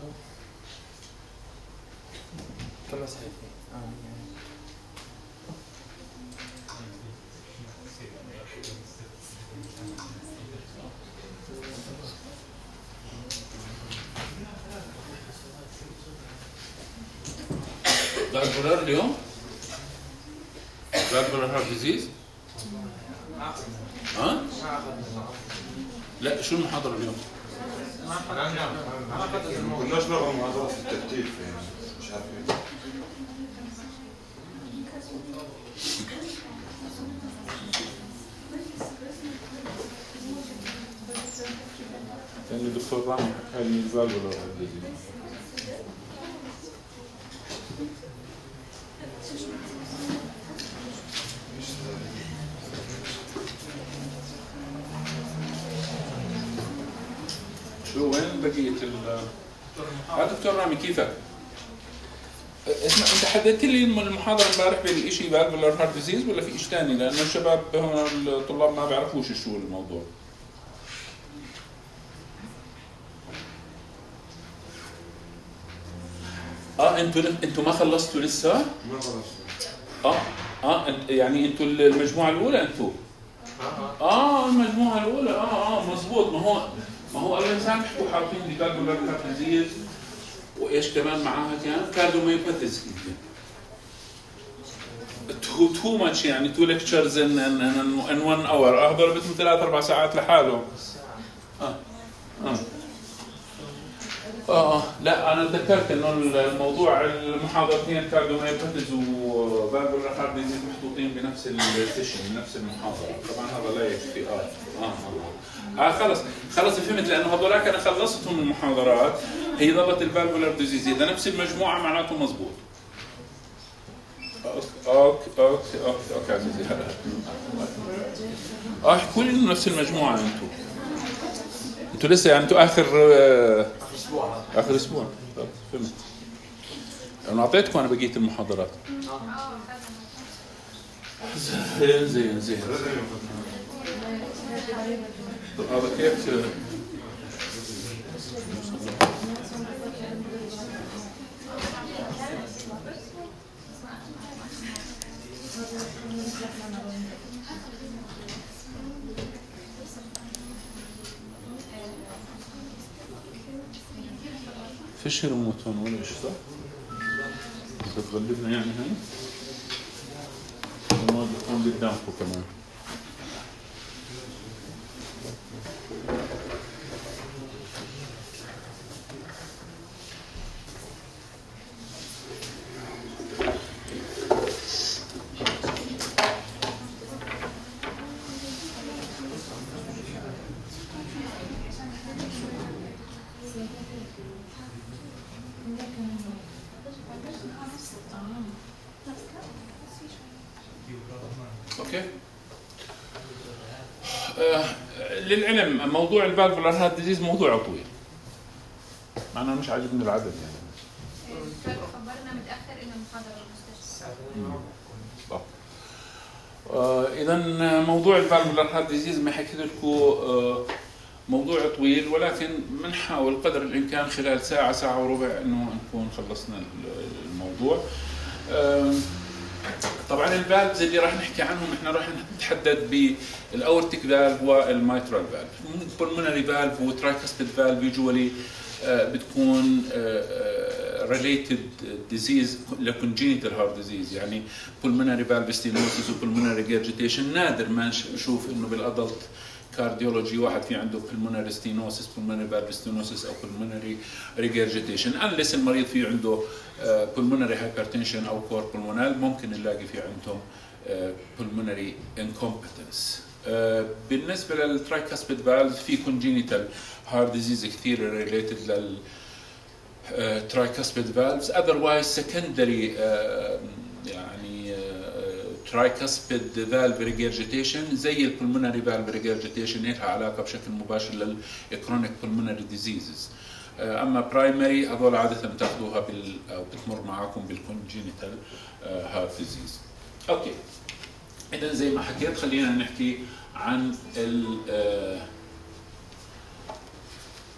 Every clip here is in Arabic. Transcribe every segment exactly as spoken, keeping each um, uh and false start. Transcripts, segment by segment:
كما سهيتي فالفولار اليوم؟ فالفولار هارت ديزيز؟ ها؟ لا شو المحاضرة اليوم؟ ما كناش نقرا محاضرات في الترتيب يعني مش عارفين. كان الدكتور رامي حكى لي الفالفولار هارت ديزيز. شو وين بقية ال هذا دكتور رامي كيفك؟ اسمع انت حددت لي المحاضرة امبارح بالشيء فالفولار هارت ديزيز ولا في شيء ثاني؟ لأنه الشباب هون الطلاب ما بيعرفوش شو الموضوع. اه انتوا انتوا ما خلصتوا لسه؟ ما خلصنا. اه اه انت يعني انتوا المجموعة الأولى انتوا؟ اه المجموعة الأولى اه اه مضبوط. ما هو ما هو الله يسامحكم حاطين لي فالفولار هارت ديزيز وايش كمان معاها كان؟ كارديوميوباثيز يمكن. تو تو ماتش يعني تو ليكتشرز ان ان ان ون اور هذول بدهم ثلاث اربع ساعات لحالهم. اه اه اه اه لا انا تذكرت انه الموضوع المحاضرتين كارديوميوباثيز وفالفولار هارت ديزيز محطوطين بنفس السيشن بنفس المحاضره. طبعا هذا لا يكفي. اه اه اه خلص خلص فهمت. لانه هذولاك انا خلصتهم المحاضرات. هي ضبط الفالفولار ديزيز اذا نفس المجموعه معناته مضبوط. اوكي اوكي اوكي اوكي اوكي عزيزي هلا اه احكوا لي انه نفس المجموعه. انتم انتوا لسه يعني انتوا اخر آه اخر اسبوع اخر اسبوع. فهمت. انا اعطيتكم انا بقيه المحاضرات. زين زين زين. هذا كيف فيش ريموت هون ولا ايش صح؟ بتغلبنا يعني هاي؟ الريموت بيكون قدامكم كمان. اوكي. آه للعلم موضوع الفالفولار هارت ديزيز موضوع طويل. مع انه مش عاجبني العدد يعني. خبرنا متاخر انه المحاضره بالمستشفى. صح. آه اذا موضوع الفالفولار هارت ديزيز ما حكيت لكم آه موضوع طويل، ولكن بنحاول قدر الامكان خلال ساعه ساعه وربع انه نكون خلصنا الموضوع. آه طبعا الفالفز اللي راح نحكي عنهم احنا راح نتحدد بالاورتيك فالف والمايترال فالف. البلمونري فالف وترايكاسبيد فالف يوجوالي بتكون ريليتد ديزيز لكونجينيتال هارت ديزيز، يعني pulmonary valve stenosis وpulmonary regurgitation. نادر ما نشوف انه بالادلت كارديولوجي واحد في عنده pulmonary stenosis pulmonary valve stenosis او pulmonary regurgitation unless المريض في عنده pulmonary hypertension او core pulmonal ممكن نلاقي في عندهم pulmonary incompetence. بالنسبه للترايكاسبيد فالف في congenital heart disease كثير related لل tricuspid valves. otherwise secondary يعني tricuspid valve regurgitation زي الpulmonary valve regurgitation لها علاقه بشكل مباشر للchronic pulmonary diseases. اما برايمري هذول عاده بتاخذوها بال او بتمر معاكم بالcongenital heart disease. اوكي اذا زي ما حكيت خلينا نحكي عن ال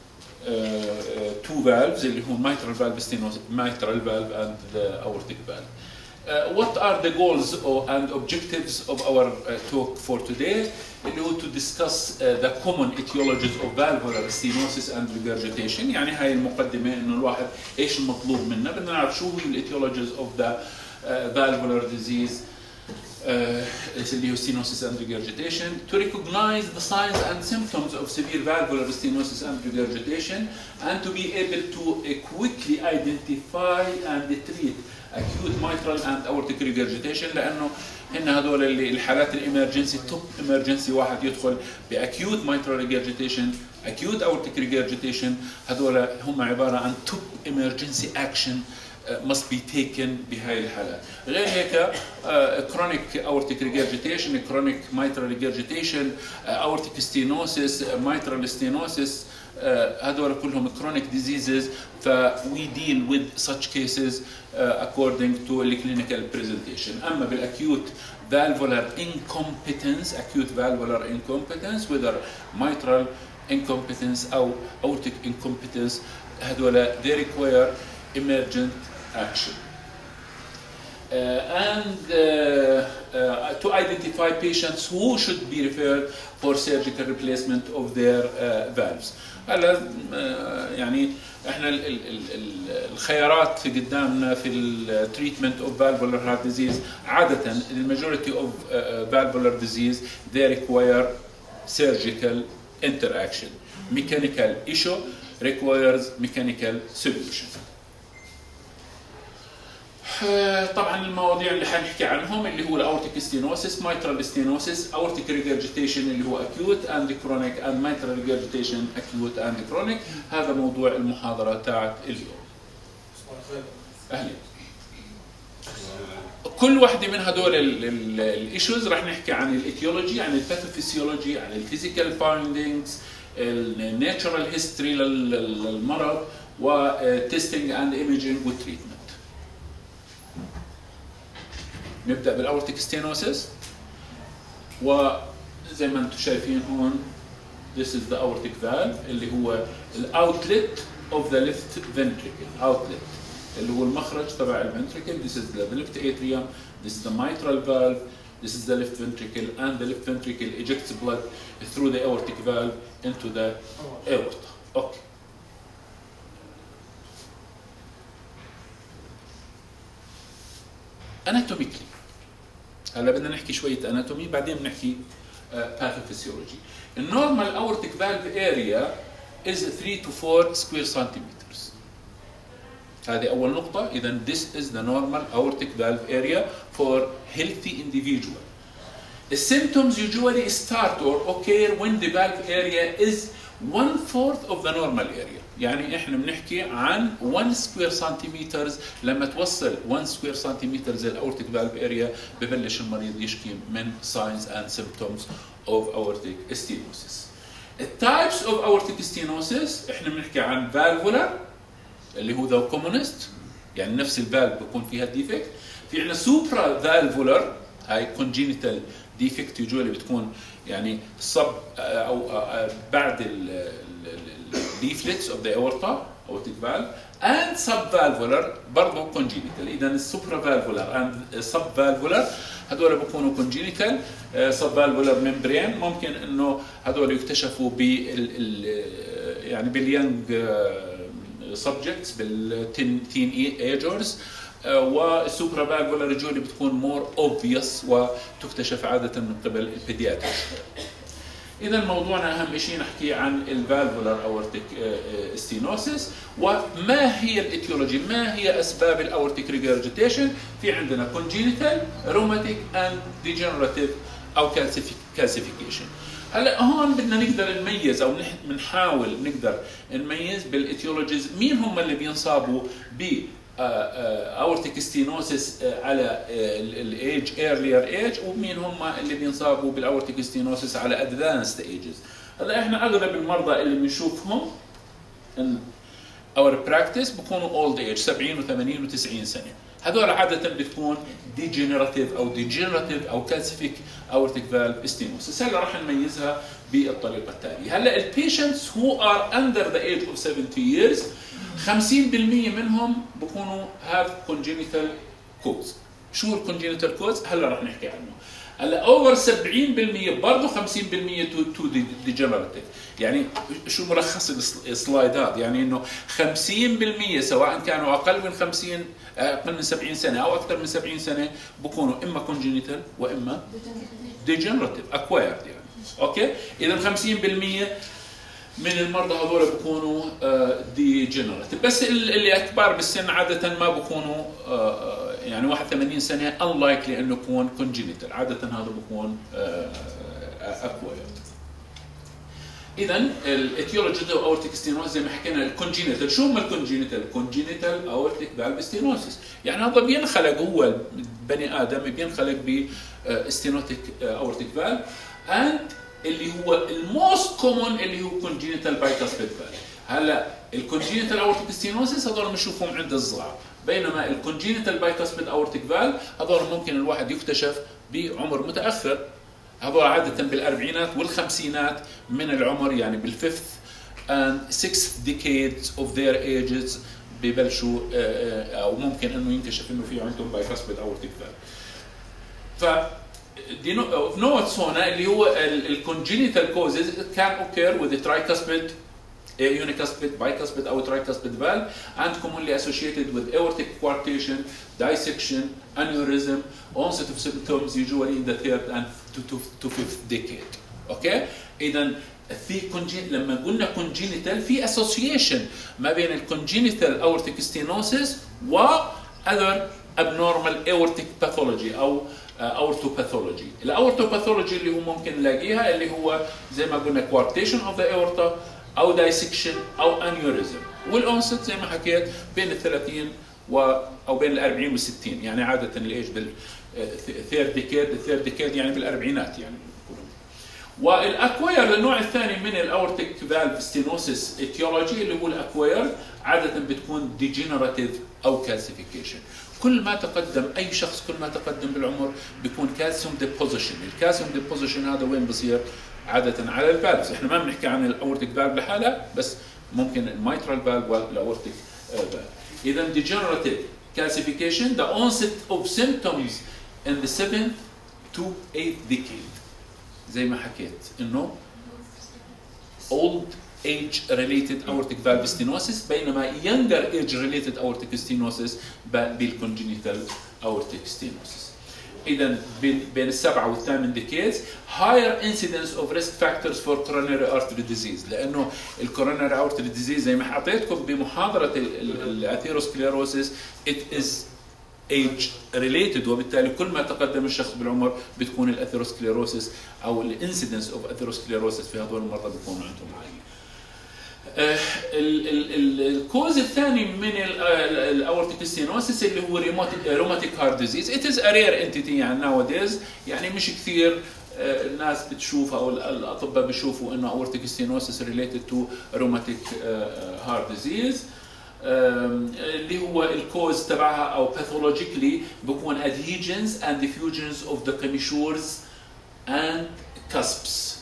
two valves اللي هو mitral valve stenosis, mitral valve and the aortic valve. Uh, what are the goals or, and objectives of our uh, talk for today? اللي هو to discuss uh, the common etiologies of valvular stenosis and regurgitation. يعني هاي المقدمة إنه الواحد إيش المطلوب منا، بدنا نعرف شو هي etiologies of the uh, valvular disease uh, اللي هو stenosis and regurgitation. To recognize the signs and symptoms of severe valvular stenosis and regurgitation, and to be able to uh, quickly identify and treat acute mitral and aortic regurgitation، لانه هن هذول اللي الحالات الامرجنسي توب امرجنسي واحد يدخل باكيوت mitral regurgitation acute aortic regurgitation، هذول هم عباره عن توب امرجنسي اكشن must be taken بهاي الحالات. غير هيك chronic aortic regurgitation, chronic mitral regurgitation, aortic stenosis, mitral stenosis، هذول كلهم chronic diseases، ف we deal with such cases uh, according to the clinical presentation. أما بالacute valvular incompetence, acute valvular incompetence whether mitral incompetence أو aortic incompetence، هذول they require emergent action. Uh, and uh, uh, to identify patients who should be referred for surgical replacement of their uh, valves. هلا uh, يعني احنا ال ال ال الخيارات في قدامنا في التريتمنت اوف valvular heart disease عادة the majority of uh, valvular disease they require surgical interaction. Mechanical issue requires mechanical solution. طبعا المواضيع اللي حنحكي عنهم اللي هو الاورتيك ستينوسيس، mitral stenosis، aortic regurgitation اللي هو acute and chronic and mitral regurgitation acute and chronic. هذا موضوع المحاضرة تاعت اليوم. اهلا. كل واحدة من هدول الايشوز راح نحكي عن الايتيولوجي، عن الباثوفيسيولوجي، عن الفيزيكال فايندينجز، الناتشرال هيستوري للمرض، وتستنج اند ايميجينج وتريتمنت. نبدأ بالأورتيك ستينوسيس، وزي ما انتم شايفين هون this is the aortic valve اللي هو الاوتلت of the left ventricle، outlet اللي هو المخرج تبع الفنتريكل. This is the left atrium, this is the mitral valve, this is the left ventricle, and the left ventricle ejects blood through the aortic valve into the aorta. Okay. Anatomically هلا بدنا نحكي شوية اناتومي، بعدين بنحكي باثوفيسيولوجي. النورمال aortic valve area is three to four square centimeters. هذه أول نقطة. إذا this is the normal aortic valve area for healthy individual. The symptoms usually start or occur when the valve area is one fourth of the normal area. يعني احنا بنحكي عن one square centimeters. لما توصل one square centimeters الاورتيك valve area ببلش المريض يشكي من signs and symptoms of aortic stenosis. The types of aortic stenosis احنا بنحكي عن valvular اللي هو the commonest، يعني نفس الفالف بيكون فيها defect. في عندنا supra valvular هاي congenital defect usually بتكون يعني sub او بعد ال leaflets of the aorta aortic valve, and subvalvular برضه congenital. إذا السوبرا valvular and subvalvular هذول بيكونوا congenital. subvalvular membrane ممكن إنه هذول يكتشفوا بال يعني باليونج subjects بالteen agers، والسوبرا valvular رجولي بتكون more obvious وتكتشف عادة من قبل البيدياتر. إذا موضوعنا أهم شيء نحكي عن الفالفولار أورتيك ستينوسيس، وما هي الإتيولوجي، ما هي أسباب الأورتيك ريجرجيتيشن. في عندنا congenital, rheumatic and degenerative أو calcification. هلا هون بدنا نقدر نميز أو بنحاول نقدر نميز بالإتيولوجيز مين هم اللي بينصابوا ب aortic stenosis على الايج earlier age، ومين هم اللي بينصابوا بالاورتيك stenosis على advanced ages. هلا احنا اغلب المرضى اللي بنشوفهم in our practice بكونوا old age سبعين وثمانين وتسعين سنه. هذول عاده بتكون ديجنراتيف او ديجنراتيف او كالسيفيك اورتيك فالف ستينوسس. هلا راح نميزها بالطريقه التاليه. هلا البيشنتس هو ار اندر ذا ايج اوف سبعين years خمسين بالمئة منهم بكونوا هاف كونجينيتال كوز. شو الكونجينيتال كوز؟ هلا راح نحكي عنه. هلا اوفر سبعين بالمئة برضه خمسين بالمئة تو تو ديجنراتيف. يعني شو ملخص السلايد هذا؟ يعني انه خمسين بالمئة سواء كانوا اقل من خمسين اقل من سبعين سنه او اكثر من سبعين سنه بكونوا اما كونجينيتال واما ديجنراتيف اكوايرد يعني. اوكي؟ اذا خمسين بالمئة من المرضى هذول بكونوا ديجنراتيف، بس اللي اكبر بالسن عاده ما بكونوا يعني واحد وثمانين سنه unlikely انه يكون كونجينيتال، عاده هذا بكون اكوايرد. اذا الاتيولوجي اورتيك ستينوز زي ما حكينا الكونجينيتال. شو هم الكونجينيتال؟ الكونجينيتال اورتيك فالف ستينوسس، يعني هذا بينخلق هو بني ادم بينخلق بستينوتيك اورتيك فالف اند اللي هو الموست كومون اللي هو كونجينيتال بايكاسبيد فالف. هلا الكونجينيتال اورتيك ستينوسس هذول بنشوفهم عند الصغار، بينما الكونجينيتال بايكاسبيد اورتيك فالف هذول ممكن الواحد يكتشف بعمر متاخر، هذول عاده بالاربعينات والخمسينات من العمر، يعني بالفيفث and sixth decades of their ages ببلشوا او ممكن انه ينكشف انه في عندهم بايكاسبيد اورتيك فالف. ف of notes هنا اللي هو الكونجينيتال كوزز can occur with the tricuspid, unicuspid, bicuspid أو tricuspid valve and commonly associated with aortic coarctation, dissection, aneurysm, onset of symptoms usually in the third and to, to, to fifth decade. اوكي؟ اذا في كونجين لما قلنا congenital في association ما بين الكونجينيتال aortic stenosis و other abnormal aortic pathology او اورتوباثولوجي. الاورتوباثولوجي اللي هو ممكن نلاقيها اللي هو زي ما قلنا كوارتيشن اوف ذا اورتا او دايسكشن او انيوريزم، والاونست زي ما حكيت بين ال ثلاثين و او بين ال أربعين وال ستين، يعني عاده الايج بالثيرد ديكيد، الثيرد ديكيد يعني بالاربعينات يعني. والاكوير النوع الثاني من الاورتيك فالف ستينوسيس ايتيولوجي اللي هو الاكوير عاده بتكون ديجنراتيف او كالسيفيكيشن. كل ما تقدم اي شخص كل ما تقدم بالعمر بيكون كالسيوم ديبوزيشن. الكالسيوم ديبوزيشن هذا وين بصير؟ عاده على الفالفز. احنا ما بنحكي عن الاورتيك فالف لحالها، بس ممكن الميترال فالف والاورتيك فالف. اذا ديجنراتيف calcification the onset of symptoms in the seventh to eighth decade زي ما حكيت انه old age related aortic valve stenosis، بينما younger age related aortic stenosis بالcongenital aortic stenosis. اذا بين السبعه والثامن decades higher incidence of risk factors for coronary artery disease، لانه الكوروناري artery disease زي ما حطيتكم بمحاضره الاثيروسكليروسيس it is age related، وبالتالي كل ما تقدم الشخص بالعمر بتكون الاثيروسكليروسيس او الانسيدنس اوف اثيروسكليروسيس في هذول المرضى بيكون عندهم عالي. الكوز الثاني من الاورتيك ستينوسيس اللي هو روماتيك هارت ديزيز. it is a rare entity يعني nowadays، يعني مش كثير الناس بتشوفها او الاطباء بيشوفوا انه اورتيك ستينوسيس related to rheumatic heart disease. اللي هو الكوز تبعها او باثولوجيكلي بكون adhesions and diffusions of the commissures and cusps.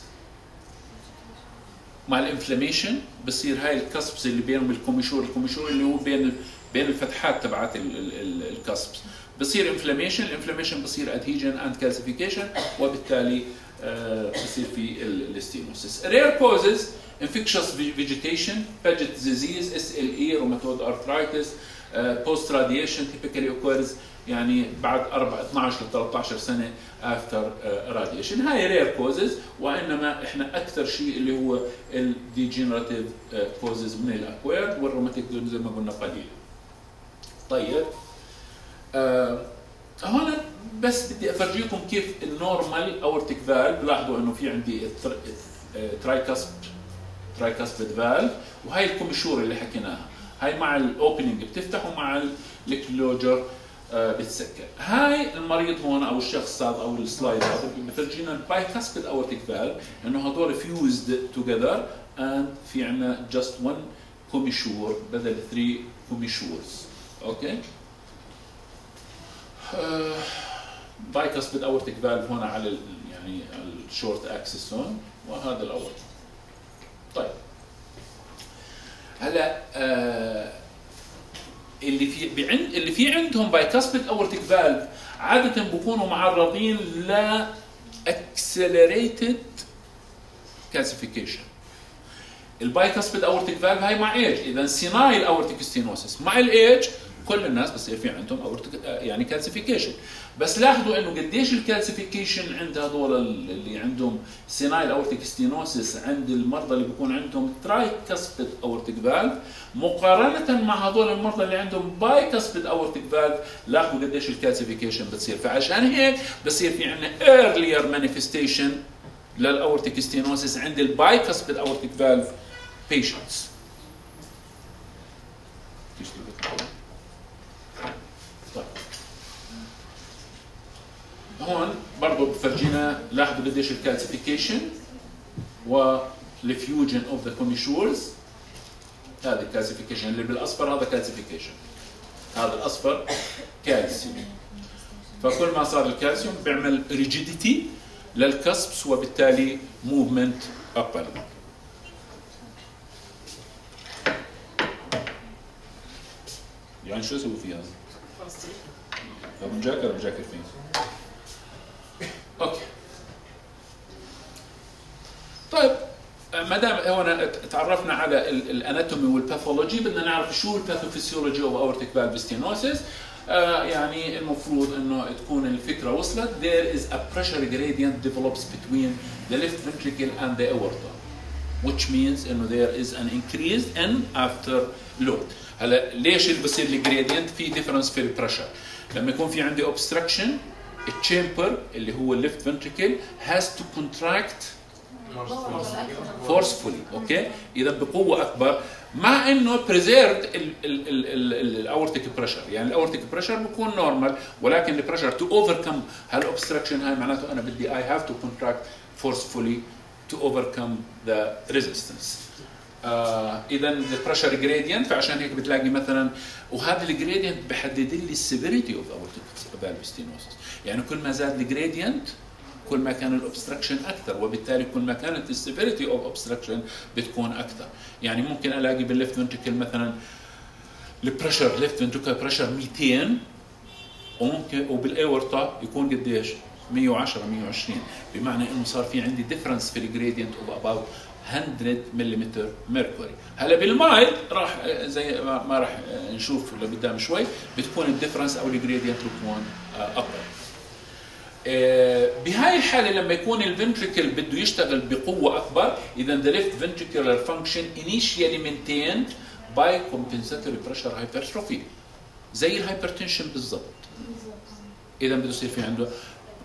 مع الانفلاميشن بصير هاي الكسبس اللي بينهم الكوميشور، الكوميشور اللي هو بين بين الفتحات تبعت الكسبس بصير انفلاميشن، الانفلاميشن بصير ادهيجن اند كالسيفيكيشن، وبالتالي بصير في الستينوسيس. رير كوزز infectious vegetation, Paget's disease, S L E, rheumatoid arthritis, uh, post radiation typically occurs يعني بعد اثنعش ل ثلاثة عشر سنه after uh, radiation. هاي rare causes، وانما احنا اكثر شيء اللي هو الديجنراتيف causes من الاكويرد، والروماتيك دول زي ما قلنا قليل. طيب آه هون بس بدي افرجيكم كيف النورمال اورتيك فالف. لاحظوا انه في عندي ترايكاسب ترايكاسبيد فالف، وهي الكوميشور اللي حكيناها، هاي مع الاوبننج بتفتح ومع الكلوجر بتسكر. هاي المريض هون او الشخص هذا او السلايد هذا بفرجينا البايكاسبيد اورتيك فالف انه هذول فيوزد توجذر اند في عندنا جاست one كوميشور بدل ثري كوميشورز. اوكي بايكاسبيد اورتيك فالف هنا على ال يعني الشورت اكسس هون، وهذا الاول. طيب هلا آه اللي في بعند اللي في عندهم بايكاسبيد اورتيك فالف عاده بيكونوا معرضين ل accelerated calcification. البايكاسبيد اورتيك فالف هاي مع ايج، اذا سينايل اورتيك ستينوسس مع الايج كل الناس بصير في عندهم اورتيك يعني كالسيفيكيشن. بس لاحظوا انه قديش الكالسيفيكيشن عند هذول اللي عندهم سينايل اورتيك ستينوسس عند المرضى اللي بيكون عندهم ترايكاسبيد اورتيك فالف مقارنه مع هذول المرضى اللي عندهم بايكاسبيد اورتيك فالف، لاحظوا قديش الكالسيفيكيشن بتصير. فعشان هيك بصير في عندنا earlier manifestation للاورتيك ستينوسس عند البايكاسبيد اورتيك فالف patients. طيب هون برضه بفرجينا، لاحظوا قديش الكالسيفيكيشن والفيوجن اوف ذا كوميشورز. هذا الكالسيفيكيشن اللي بالاصفر هذا كالسيفيكيشن، هذا الاصفر كالسيوم. فكل ما صار الكالسيوم بيعمل ريجيديتي للكسبس وبالتالي موفمنت ابر. يعني شو اسوي فيها؟ طب مجاكر مجاكر فين؟ اوكي. طيب ما دام هون تعرفنا على الاناتومي والباثولوجي، بدنا نعرف شو الباثوفيسيولوجي اوف اورتيك فالف ستينوسيس. آه يعني المفروض انه تكون الفكره وصلت. There is a pressure gradient develops between the left ventricle and the aorta, which means انه there is an increase in after load. هلا ليش اللي بصير الجريدينت؟ في ديفرنس في البريشر. لما يكون في عندي اوبستراكشن التشامبر اللي هو الليفت فنتريكل has to contract forcefully، اوكي؟ اذا بقوه اكبر، مع انه preserved الاورتيك بريشر، يعني الاورتيك بريشر بيكون نورمال، ولكن البريشر تو اوفركم هالاوبستراكشن هاي معناته انا بدي I have to contract forcefully to overcome the resistance. آه اذا البريشر جريدينت، فعشان هيك بتلاقي مثلا، وهذا الجريدينت بحدد لي السيفيريتي اوف اورتيك فالف ستينوسس، يعني كل ما زاد الجريدينت كل ما كان الاوبستراكشن اكثر، وبالتالي كل ما كانت السيفيريتي اوف اوبستراكشن بتكون اكثر. يعني ممكن الاقي بالليفت فنتريكل مثلا البريشر ليفت فنتريكل بريشر مئتين، وممكن وبالاورتا يكون قديش؟ مئة وعشرة مئة وعشرين، بمعنى انه صار في عندي ديفرنس في الجريدينت اوف اباوت مئة ملم ميركوري. هلا بالمايل راح زي ما راح نشوف لقدام شوي بتكون الديفرنس او الجريدينت بتكون اقل. بهاي الحاله لما يكون الفنتريكل بده يشتغل بقوه اكبر، اذا the left ventricular function initially maintained by compensatory pressure hypertrophy، زي الهايبرتنشن بالضبط. اذا بده يصير في عنده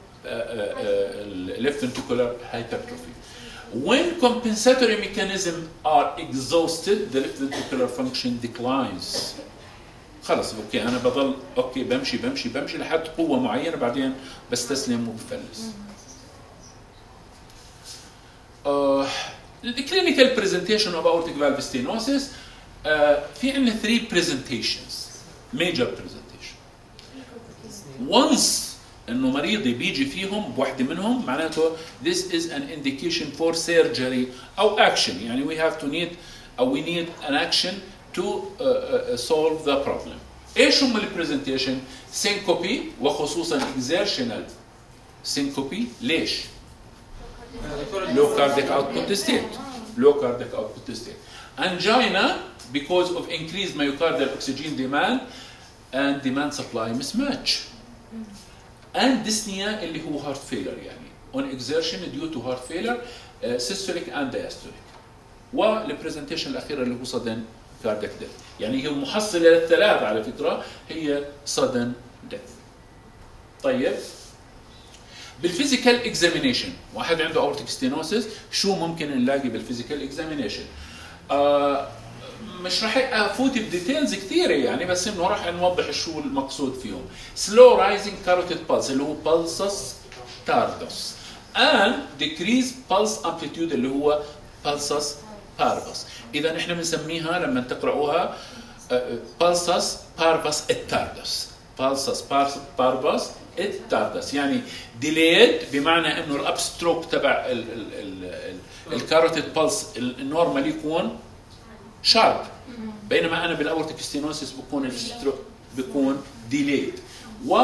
left ventricular hypertrophy. When compensatory mechanisms are exhausted, the left ventricular function declines. خلص اوكي انا بضل اوكي بمشي بمشي بمشي لحد قوه معينه، بعدين بستسلم وبفلس. uh, the clinical presentation of aortic valve stenosis uh, في عندنا three presentations, major presentation. once انه مريضي بيجي فيهم بوحده منهم معناته this is an indication for surgery او action، يعني we have to need او we need an action to uh, uh, solve the problem. ايش هم البرزنتيشن؟ syncope وخصوصا exertional syncope. ليش؟ low cardiac output state low cardiac output state. angina because of increased myocardial oxygen demand and demand supply mismatch. and dyspnea اللي هو heart failure، يعني on exertion due to heart failure uh, systolic and diastolic. والبرزنتيشن الاخيره اللي هو sudden cardiac death، يعني هي محصله للثلاثه على فكره، هي sudden death. طيب بالفيزيكال اكزامينيشن، واحد عنده اورتيك ستينوسيس شو ممكن نلاقي بالفيزيكال اكزامينيشن؟ آه مش راح افوت بديتيلز كثيره يعني، بس انه راح نوضح شو المقصود فيهم. سلو رايزنج كاروتيد بالس اللي هو بالسس تاردس، and decrease pulse amplitude اللي هو بالسس بارفس. اذا احنا بنسميها لما تقراوها بالسس بارفس التاردس، pulsus parvus it tardus. يعني delayed بمعنى انه الاب ستروك تبع الكاروتيد بلس النورمال يكون شارب، بينما انا بالاورتيك ستينوسيس بكون الستروك بيكون delayed. و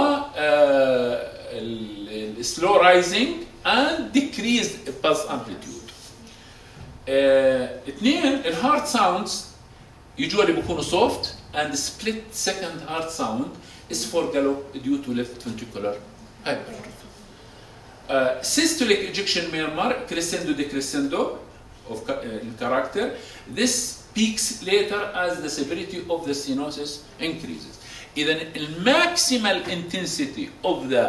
السلو رايزنج and decreased pulse amplitude. اثنين الهارت ساوندز usually بيكونوا soft and split second heart sound is for gallop due to left ventricular hypertrophy. Uh, systolic ejection murmur crescendo decrescendo of uh, character. This peaks later as the severity of the stenosis increases. إذا الماكسيمال intensity of the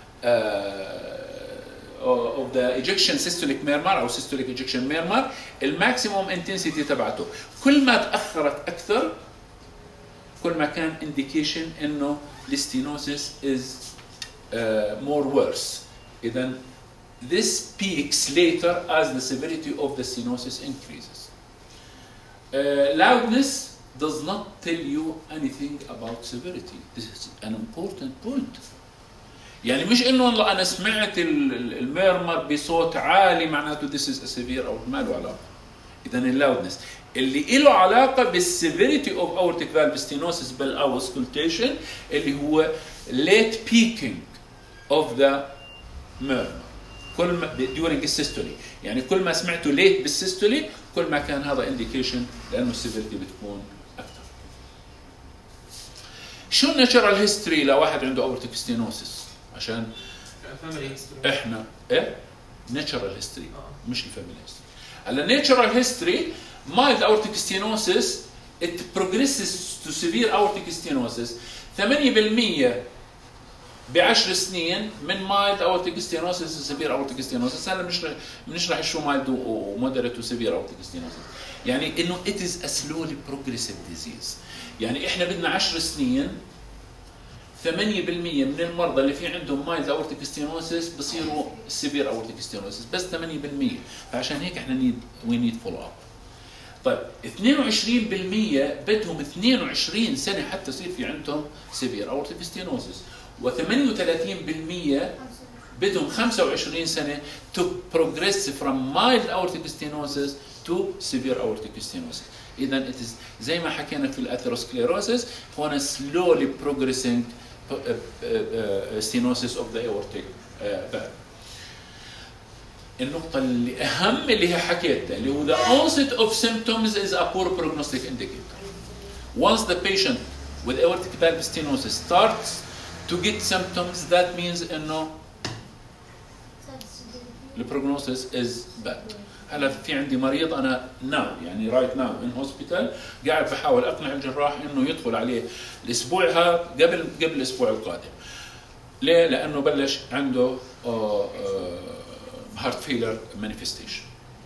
uh, of the ejection systolic murmur أو systolic ejection murmur الماكسيموم intensity تبعته كل ما تأخرت أكثر كل ما كان indication إنه الستينوسيس is uh, more worse. إذا this peaks later as the severity of the stenosis increases. Uh, loudness does not tell you anything about severity. This is an important point. يعني مش انه والله انا سمعت الميرمر بصوت عالي معناته this is a severe او ما له علاقه. اذا اللاودنس اللي له علاقه بالسيفيريتي اوف اورتيك فالف ستينوسيس بالاوسكولتيشن اللي هو late peaking of the murmur. كل ما during السيستولي، يعني كل ما سمعته late بالسيستولي كل ما كان هذا indication لانه السيفيريتي بتكون اكثر. شو الناتشرال هيستوري لواحد عنده اورتيك ستينوسيس؟ عشان احنا ايه ناتشرال هيستوري مش الفاميلي هيستوري. هلا ناتشرال هيستوري mild aortic stenosis it progresses to severe aortic stenosis ثمانية بالمية بعشر سنين من mild aortic stenosis to severe aortic stenosis. هلا بنشرح بنشرح شو mild و moderate و severe aortic stenosis. يعني انه it is a slowly progressive disease. يعني احنا بدنا عشر سنين ثمانية بالمية من المرضى اللي في عندهم mild aortic stenosis بصيروا severe aortic stenosis بس ثمانية بالمية. فعشان هيك احنا need we need follow up. طيب اثنين وعشرين بالمية بدهم اثنين وعشرين سنة حتى يصير في عندهم severe aortic stenosis وثمانية وثلاثين بالمية بدهم خمسة وعشرين سنة to progress from mild aortic stenosis to severe aortic stenosis. إذا it is زي ما حكينا في الأثيروسكليروسيس هون slowly progressing stenosis of the aortic valve. النقطة اللي أهم اللي هي حكيتها اللي هو the onset of symptoms is a poor prognostic indicator. Once the patient with aortic valve stenosis starts to get symptoms that means إنه the prognosis is bad. هلا في عندي مريض أنا now يعني right now in hospital قاعد بحاول أقنع الجراح إنه يدخل عليه الأسبوع هذا قبل قبل الأسبوع القادم. ليه؟ لأنه بلش عنده آه آه heart failure manifestation.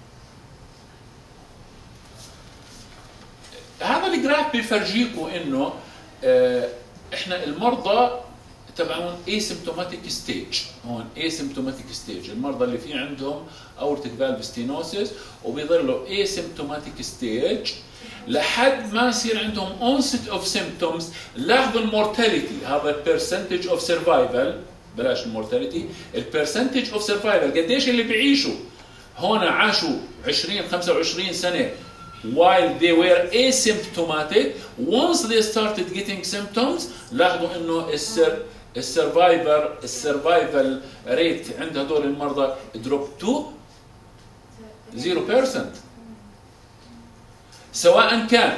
هذا الجراف بيفرجيكم انه اه احنا المرضى تبعون asymptomatic stage. هون asymptomatic stage المرضى اللي في عندهم aortic valve stenosis وبيضلوا asymptomatic stage لحد ما يصير عندهم onset of symptoms. لاحظوا المورتاليتي هذا percentage of survival بلاش المورتاليتي البرسنتج اوف سرفايفل قديش اللي بيعيشوا هون عاشوا عشرين خمسة وعشرين سنه while they were asymptomatic. Once they started getting symptoms لاحظوا انه السر السرفايفر السرفايفل ريت عند هذول المرضى دروب تو زيرو بالمية سواء كان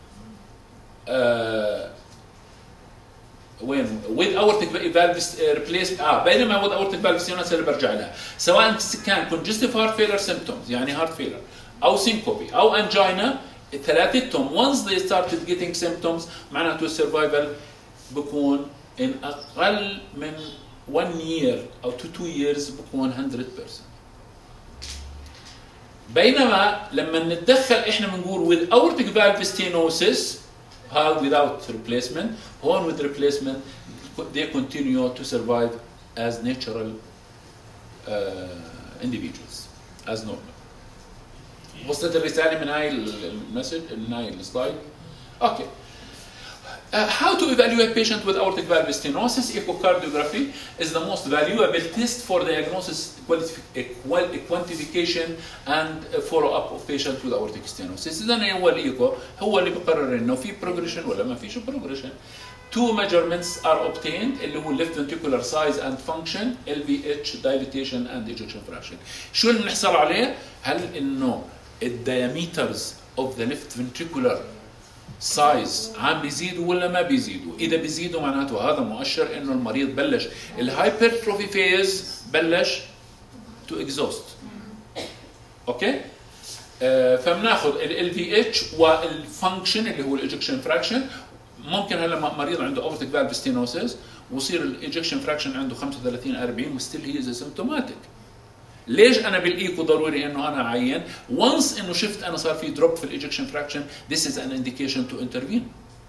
آه وين with aortic valve replaced اه بينما with aortic valve stenosis اللي برجع لها سواء كان congestive heart failure symptoms يعني heart failure او syncope او angina ثلاثتهم once they started getting symptoms معناته السرفايفل بكون in اقل من one year او to two years بكون one hundred percent. بينما لما نتدخل احنا بنقول with aortic valve stenosis هذا without replacement هون with replacement they continue to survive as natural uh, individuals as normal. وصلت الرسالة من هاي المسج من هاي السلايد؟ اوكي. Uh, how to evaluate patient with aortic valve stenosis? Echocardiography is the most valuable test for diagnosis, quantification, and follow-up of patients with aortic stenosis. إذا هو الإيكو هو اللي بقرر إنه في progression ولا ما فيش progression. Two measurements are obtained اللي هو left ventricular size and function, L V H, dilatation and ejection fraction. شو اللي بنحصل عليه؟ هل إنه الدياميترز of the left ventricular سايز عم بيزيدوا ولا ما بيزيدوا؟ اذا بيزيدوا معناته هذا مؤشر انه المريض بلش الهايبرتروفي فيز بلش تو اكزوست. اوكي؟ آه فبناخذ ال في اتش والفانكشن اللي هو الايجكشن فراكشن. ممكن هلا مريض عنده اورتيك فالف ستينوسيس ويصير الايجكشن فراكشن عنده خمسة وثلاثين أربعين وستيل هي از سيمتوماتيك. ليش انا بالايكو ضروري انه انا اعين؟ وانس انه شفت انا صار في دروب في الايجكشن فراكشن this is an indication to intervene.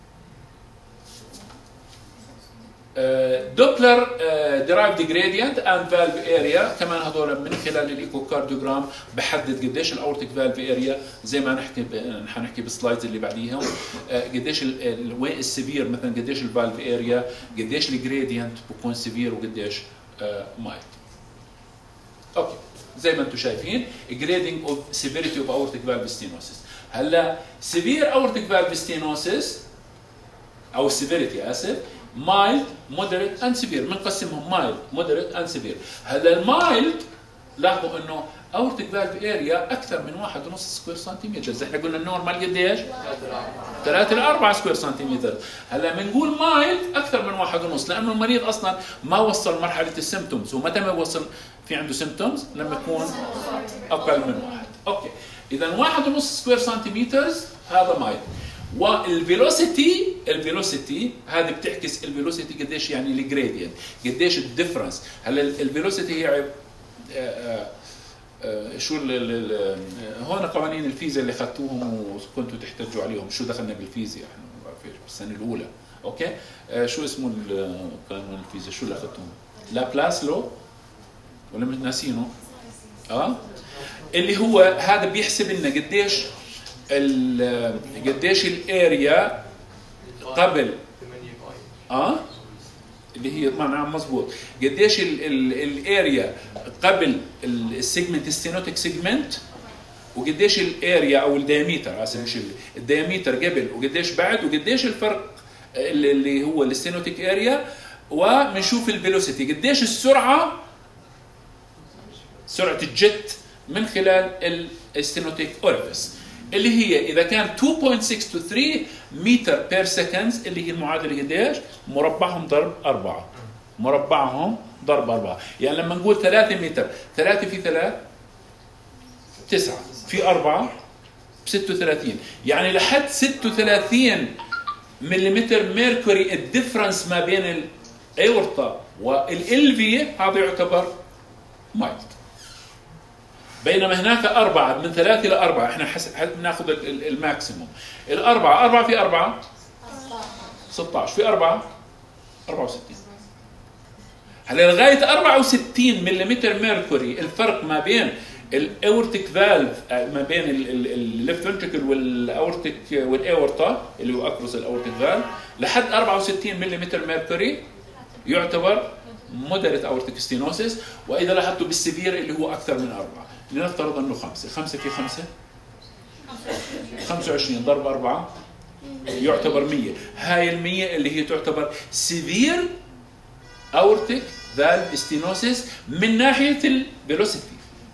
دوبلر ديرايفد جريدينت اند فالف اريا كمان هذول من خلال الايكو كارديوجرام بحدد قديش الاورتيك فالف اريا زي ما نحكي حنحكي بالسلايدز اللي بعديها. قديش وين السيفير مثلا قديش الفالف اريا، قديش الجريدينت بكون سيفير وقديش مايلد. اوكي زي ما انتم شايفين grading of severity of aortic valve stenosis. هلا severe aortic valve stenosis او severity اسف mild moderate and severe بنقسمهم mild moderate and severe. هلا المايلد لاحظوا انه aortic valve area اكثر من واحد ونص سكوير سنتيمتر. زي احنا قلنا النورمال قديش؟ ثلاثة لأربعة سكوير سنتيمتر. هلا بنقول مايلد اكثر من واحد ونص لانه المريض اصلا ما وصل مرحله السيمتومز. ومتى ما وصل في عنده سيمتومز لما يكون اقل من واحد. اوكي اذا واحد ونص سكوير سنتيمتر هذا مايلد. والفيلوسيتي الفيلوسيتي هذه بتعكس الفيلوسيتي قديش يعني الجريدينت قديش الديفرنس. هلا الفيلوسيتي هي آآ آآ شو هون قوانين الفيزياء اللي اخذتوهم وكنتوا تحتجوا عليهم. شو دخلنا بالفيزياء احنا في السنه الاولى؟ اوكي شو اسمه قانون الفيزياء شو اللي اخذتوهم؟ لابلاس لو ولا ناسينه؟ اه اللي هو هذا بيحسب لنا قديش قديش الاريا قبل اه اللي هي معناها مضبوط قديش الاريا قبل السيجمنت الستينوتيك سيجمنت وقديش الاريا او الدياميتر اسف مش الدياميتر قبل وقديش بعد وقديش الفرق اللي هو الستينوتيك اريا. وبنشوف الفيلوسيتي قديش السرعه سرعه الجت من خلال الستينوتيك اوريفيس اللي هي اذا كان اثنين فاصلة ستة تو ثلاثة متر بير سكند اللي هي المعادله قديش؟ مربعهم ضرب أربعة. مربعهم ضرب أربعة. يعني لما نقول ثلاثة متر ثلاثة في ثلاثة تسعة في أربعة ستة وثلاثين. يعني لحد ستة وثلاثين مليمتر ميركوري الديفرنس ما بين الاورطه والالفي هذا يعتبر مايلد. بينما هناك أربعة من ثلاثة إلى أربعة احنا بناخذ الماكسيموم. الأربعة أربعة في أربعة ستة عشر في أربعة أربعة وستين. هلا لغاية أربعة وستين مليمتر ميركوري الفرق ما بين الاورتيك فالف ما بين الليفت فنتريكل والاورتيك والاورطه اللي هو اكروس الاورتيك فالف لحد أربعة وستين مليمتر ميركوري يعتبر مودريت اورتيك ستينوسيس. واذا لاحظتوا بالسيفير اللي هو اكثر من أربعة لنفترض انه خمسة خمسة في خمسة خمسة وعشرين ضرب أربعة يعتبر مية. هاي المية اللي هي تعتبر سيفير اورتيك فالف ستينوسيس من ناحيه الفيلوسيتي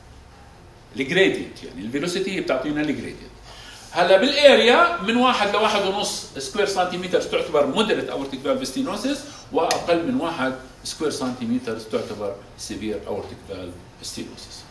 الجريدينت. يعني الفيلوسيتي بتعطينا الجريدينت. هلا بالاريا من واحد لواحد ونص سكوير سنتيمتر تعتبر مودريت اورتيك فالف ستينوسيس واقل من واحد سكوير سنتيمتر تعتبر سيفير اورتيك فالف ستينوسيس.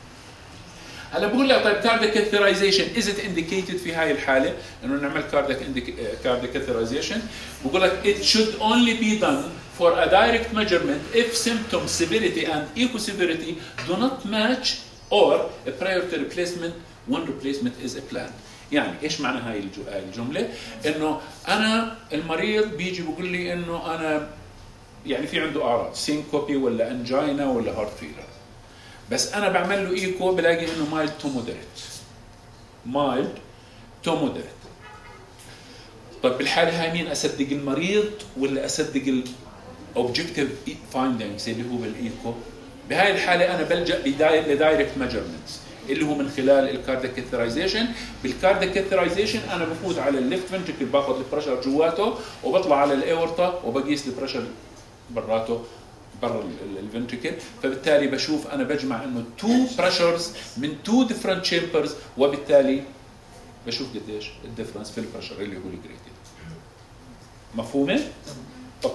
هلا بقول لك طيب كاردياك كاثيرايزيشن از ات انديكيتد في هاي الحاله انه نعمل كاردياك كاردياك كاثيرايزيشن. بقول لك it should only be done for a direct measurement if symptom severity and echo severity do not match or a prior to replacement when replacement is a plan. يعني ايش معنى هاي الجمله؟ انه انا المريض بيجي بيقول لي انه انا يعني في عنده اعراض سينكوبي ولا انجينا ولا هارت فيلر، بس انا بعمل له ايكو بلاقي انه مايلد تو مودريت. مايلد تو مودريت. طيب بالحاله هاي مين اصدق، المريض ولا اصدق الاوبجكتيف فايندينجز اللي هو بالايكو؟ بهاي الحاله انا بلجا لدايركت ميجرمنتس اللي هو من خلال الكارديوكاثرايزيشن. بالكارديوكاثرايزيشن انا بفوت على الليفت فنتريكل باخذ البريشر جواته وبطلع على الاورطه وبقيس البريشر براته برا الفنتريكل، فبالتالي بشوف انا بجمع انه تو بريشرز من تو ديفرنت تشامبرز، وبالتالي بشوف قديش الديفرنس في البريشر اللي هو الجريدد. مفهومه؟ طب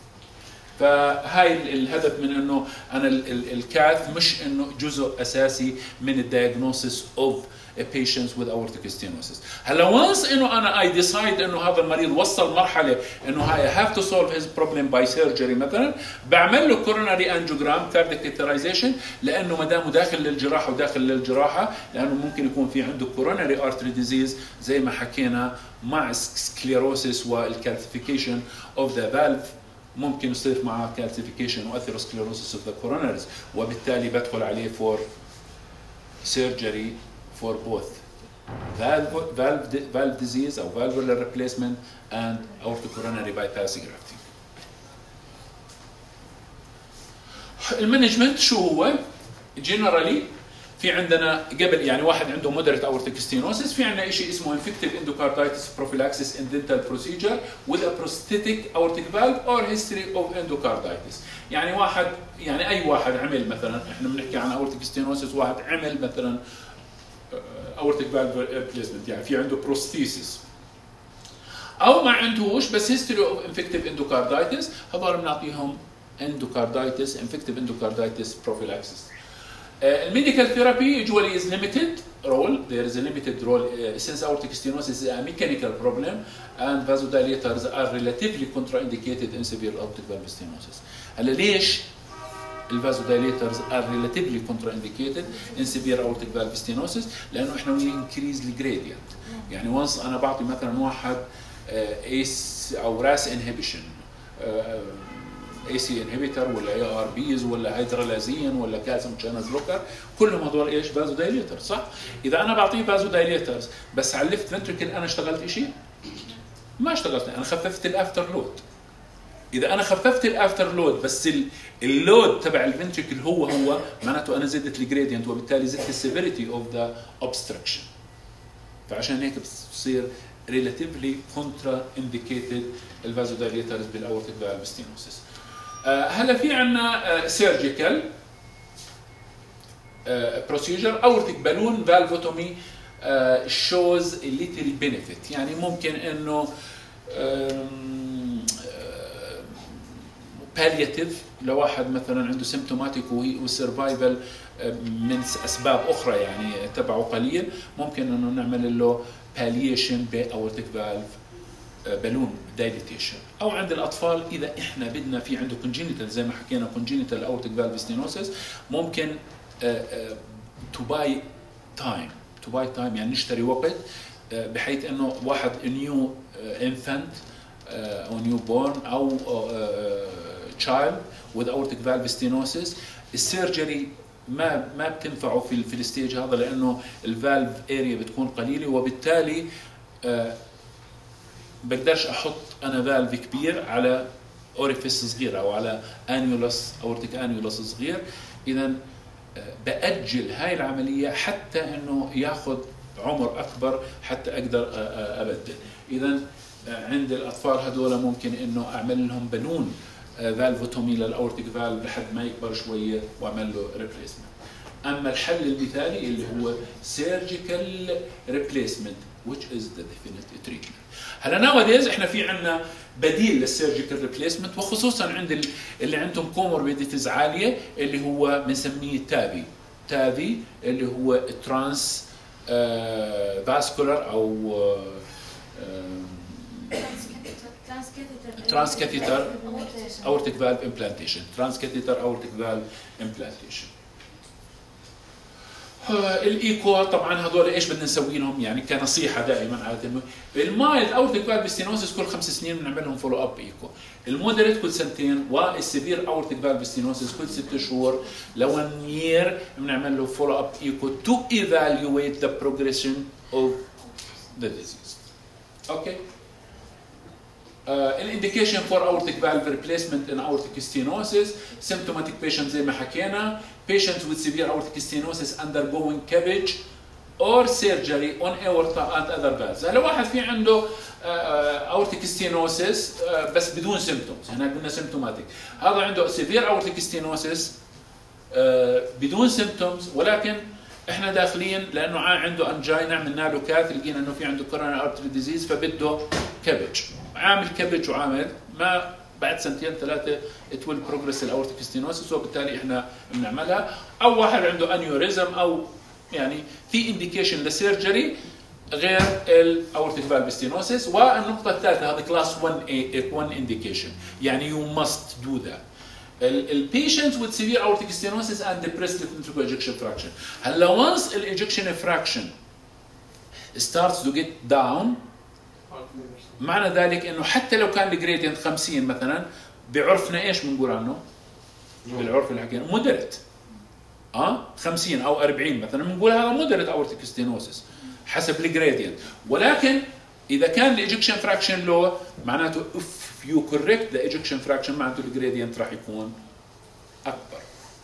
فهاي الهدف من انه انا الكاث مش انه جزء اساسي من الدايجنوسيس اوف patients with aortic stenosis. هلا وانس انه انا اي ديسايد انه هذا المريض وصل مرحله انه هاي هاف تو سولف هيز بروبلم باي سيرجري مثلا، بعمل له كوروناري انجيوجرام كارديوكاثرايزيشن، لانه ما دام داخل للجراحه وداخل للجراحه لانه ممكن يكون في عنده كوروناري ارتري ديزيز زي ما حكينا مع سكليروسيس والكالسيفيكيشن اوف ذا فالف، ممكن يصير معه كالسيفيكيشن واثيروسكليروسيس اوف ذا كوروناريز، وبالتالي بدخل عليه فور سيرجري for both valve, valve, valve disease or valvular replacement and aortocoronary bypass grafting. المانجمنت شو هو؟ جنرالي في عندنا قبل يعني واحد عنده moderate aortic stenosis، في عندنا شيء اسمه infective endocarditis prophylaxis in dental procedure with a prosthetic aortic valve or history of endocarditis. يعني واحد يعني اي واحد عمل مثلا، احنا بنحكي عن aortic stenosis، واحد عمل مثلا aortic valve replacement يعني في عنده prosthesis او ما عندهوش بس history of infective endocarditis، هذول بنعطيهم endocarditis infective endocarditis prophylaxis. الميديكال ثيرابي usually is limited role. There is a limited role uh, since aortic stenosis is a mechanical problem and vasodilators are relatively contraindicated in severe aortic valve stenosis. هلا ليش الفازودايليترز ار ريلاتيفلي كونترا انديكيتد ان سيفير اورتيك فالف ستينوسيس؟ لانه احنا وي انكريز الجريدينت. يعني وانس انا بعطي مثلا واحد ايس او راس انهبيشن اي سي انهبيتر ولا اي ار بيز ولا هيدرالازين ولا كالسيوم شانل بلوكر، كلهم هذول ايش؟ فازودايليتر، صح؟ اذا انا بعطيه فازودايليترز بس على الليفت فنتريكل انا اشتغلت شيء؟ ما اشتغلت، انا خففت الافتر لود. اذا انا خففت الافتر لود بس اللود تبع الفنتريكل هو هو، معناته انا زدت الجريدينت وبالتالي زدت السيفيريتي اوف ذا اوبستراكشن. فعشان هيك بتصير ريلاتيفلي كونترا انديكيتد الفازودايليترز بالاورتيك فالف ستينوسيس. هلا في عندنا سيرجيكال بروسيجر اورتيك بالون فالفوتومي شوز ليتل بنفيت، يعني ممكن انه بالياتيف لواحد مثلا عنده سيمتوماتيك والسرفايفل من اسباب اخرى يعني تبعه قليل، ممكن انه نعمل له باليشن باورتيك فالف بالون دايليتيشن. او عند الاطفال اذا احنا بدنا في عنده كونجينيتال زي ما حكينا كونجينيتال اورتيك فالف ستينوسيس، ممكن تو باي تايم تو باي تايم يعني نشتري وقت بحيث انه واحد نيو انفانت او نيو بورن او تشايلد with aortic valve stenosis، السيرجري ما ما بتنفعه في في الستيج هذا لانه الفالف اريا بتكون قليله، وبالتالي أه بقدرش احط انا فالف كبير على اوريفيس صغير او على انيولس اورتيك انيولس صغير. اذا أه باجل هاي العمليه حتى انه ياخذ عمر اكبر حتى اقدر ابدل. اذا عند الاطفال هذول ممكن انه اعمل لهم بالون فالفوتومي للاورتيك فالف لحد ما يكبر شويه واعمل له ريبليسمنت. اما الحل المثالي اللي هو سيرجيكال ريبليسمنت which is the definite treatment. هلا ناوديز احنا في عندنا بديل للسيرجيكال ريبليسمنت، وخصوصا عند اللي عندهم كوموربيديتيز عاليه اللي هو بنسميه تافي تافي اللي هو ترانس فاسكولار او transcatheter aortic valve implantation transcatheter aortic valve implantation. الايكو طبعا هذول ايش بدنا نسوي لهم يعني كنصيحه دائما على المايلد اورتيك فالف ستينوسيس كل خمس سنين بنعمل لهم فولو اب ايكو، المودريت كل سنتين، والسيفير اورتيك فالف ستينوسيس كل ست شهور لون يير بنعمل له فولو اب ايكو تو ايفالويت ذا بروجريشن اوف ذا ديزيز. اوكي الانديكيشن فور aortic valve replacement in aortic stenosis, symptomatic patient زي ما حكينا, patients with severe aortic stenosis undergoing CABG or surgery on aorta and other valves. هلا واحد في عنده aortic stenosis بس بدون symptoms, هنا قلنا symptomatic. هذا عنده severe aortic stenosis بدون symptoms, ولكن احنا داخلين لانه عنده انجينا, عملنا له كاث لقينا انه في عنده coronary artery disease فبده كبج, عامل كبج وعامل ما بعد سنتين ثلاثه it will progress الاورتيك ستينوسيس, وبالتالي احنا بنعملها. او واحد عنده انيوريزم او يعني في انديكيشن للسيرجري غير الاورتيك فالف ستينوسيس. والنقطه الثالثه هذا كلاس واحد A واحد indication, يعني you must do that. ال patients with severe aortic stenosis and depressed left ventricular ejection fraction. هلا once ال ejection fraction starts to get down, معنى ذلك انه حتى لو كان الجريدينت خمسين مثلا, بعرفنا ايش بنقول عنه؟ بالعرف اللي حكينا مودريت. اه خمسين او أربعين مثلا بنقول هذا مودريت aortic stenosis حسب الجريدينت. ولكن اذا كان الايجكشن فراكشن لو, معناته if you correct the ejection fraction معناته الجريدينت راح يكون اكبر.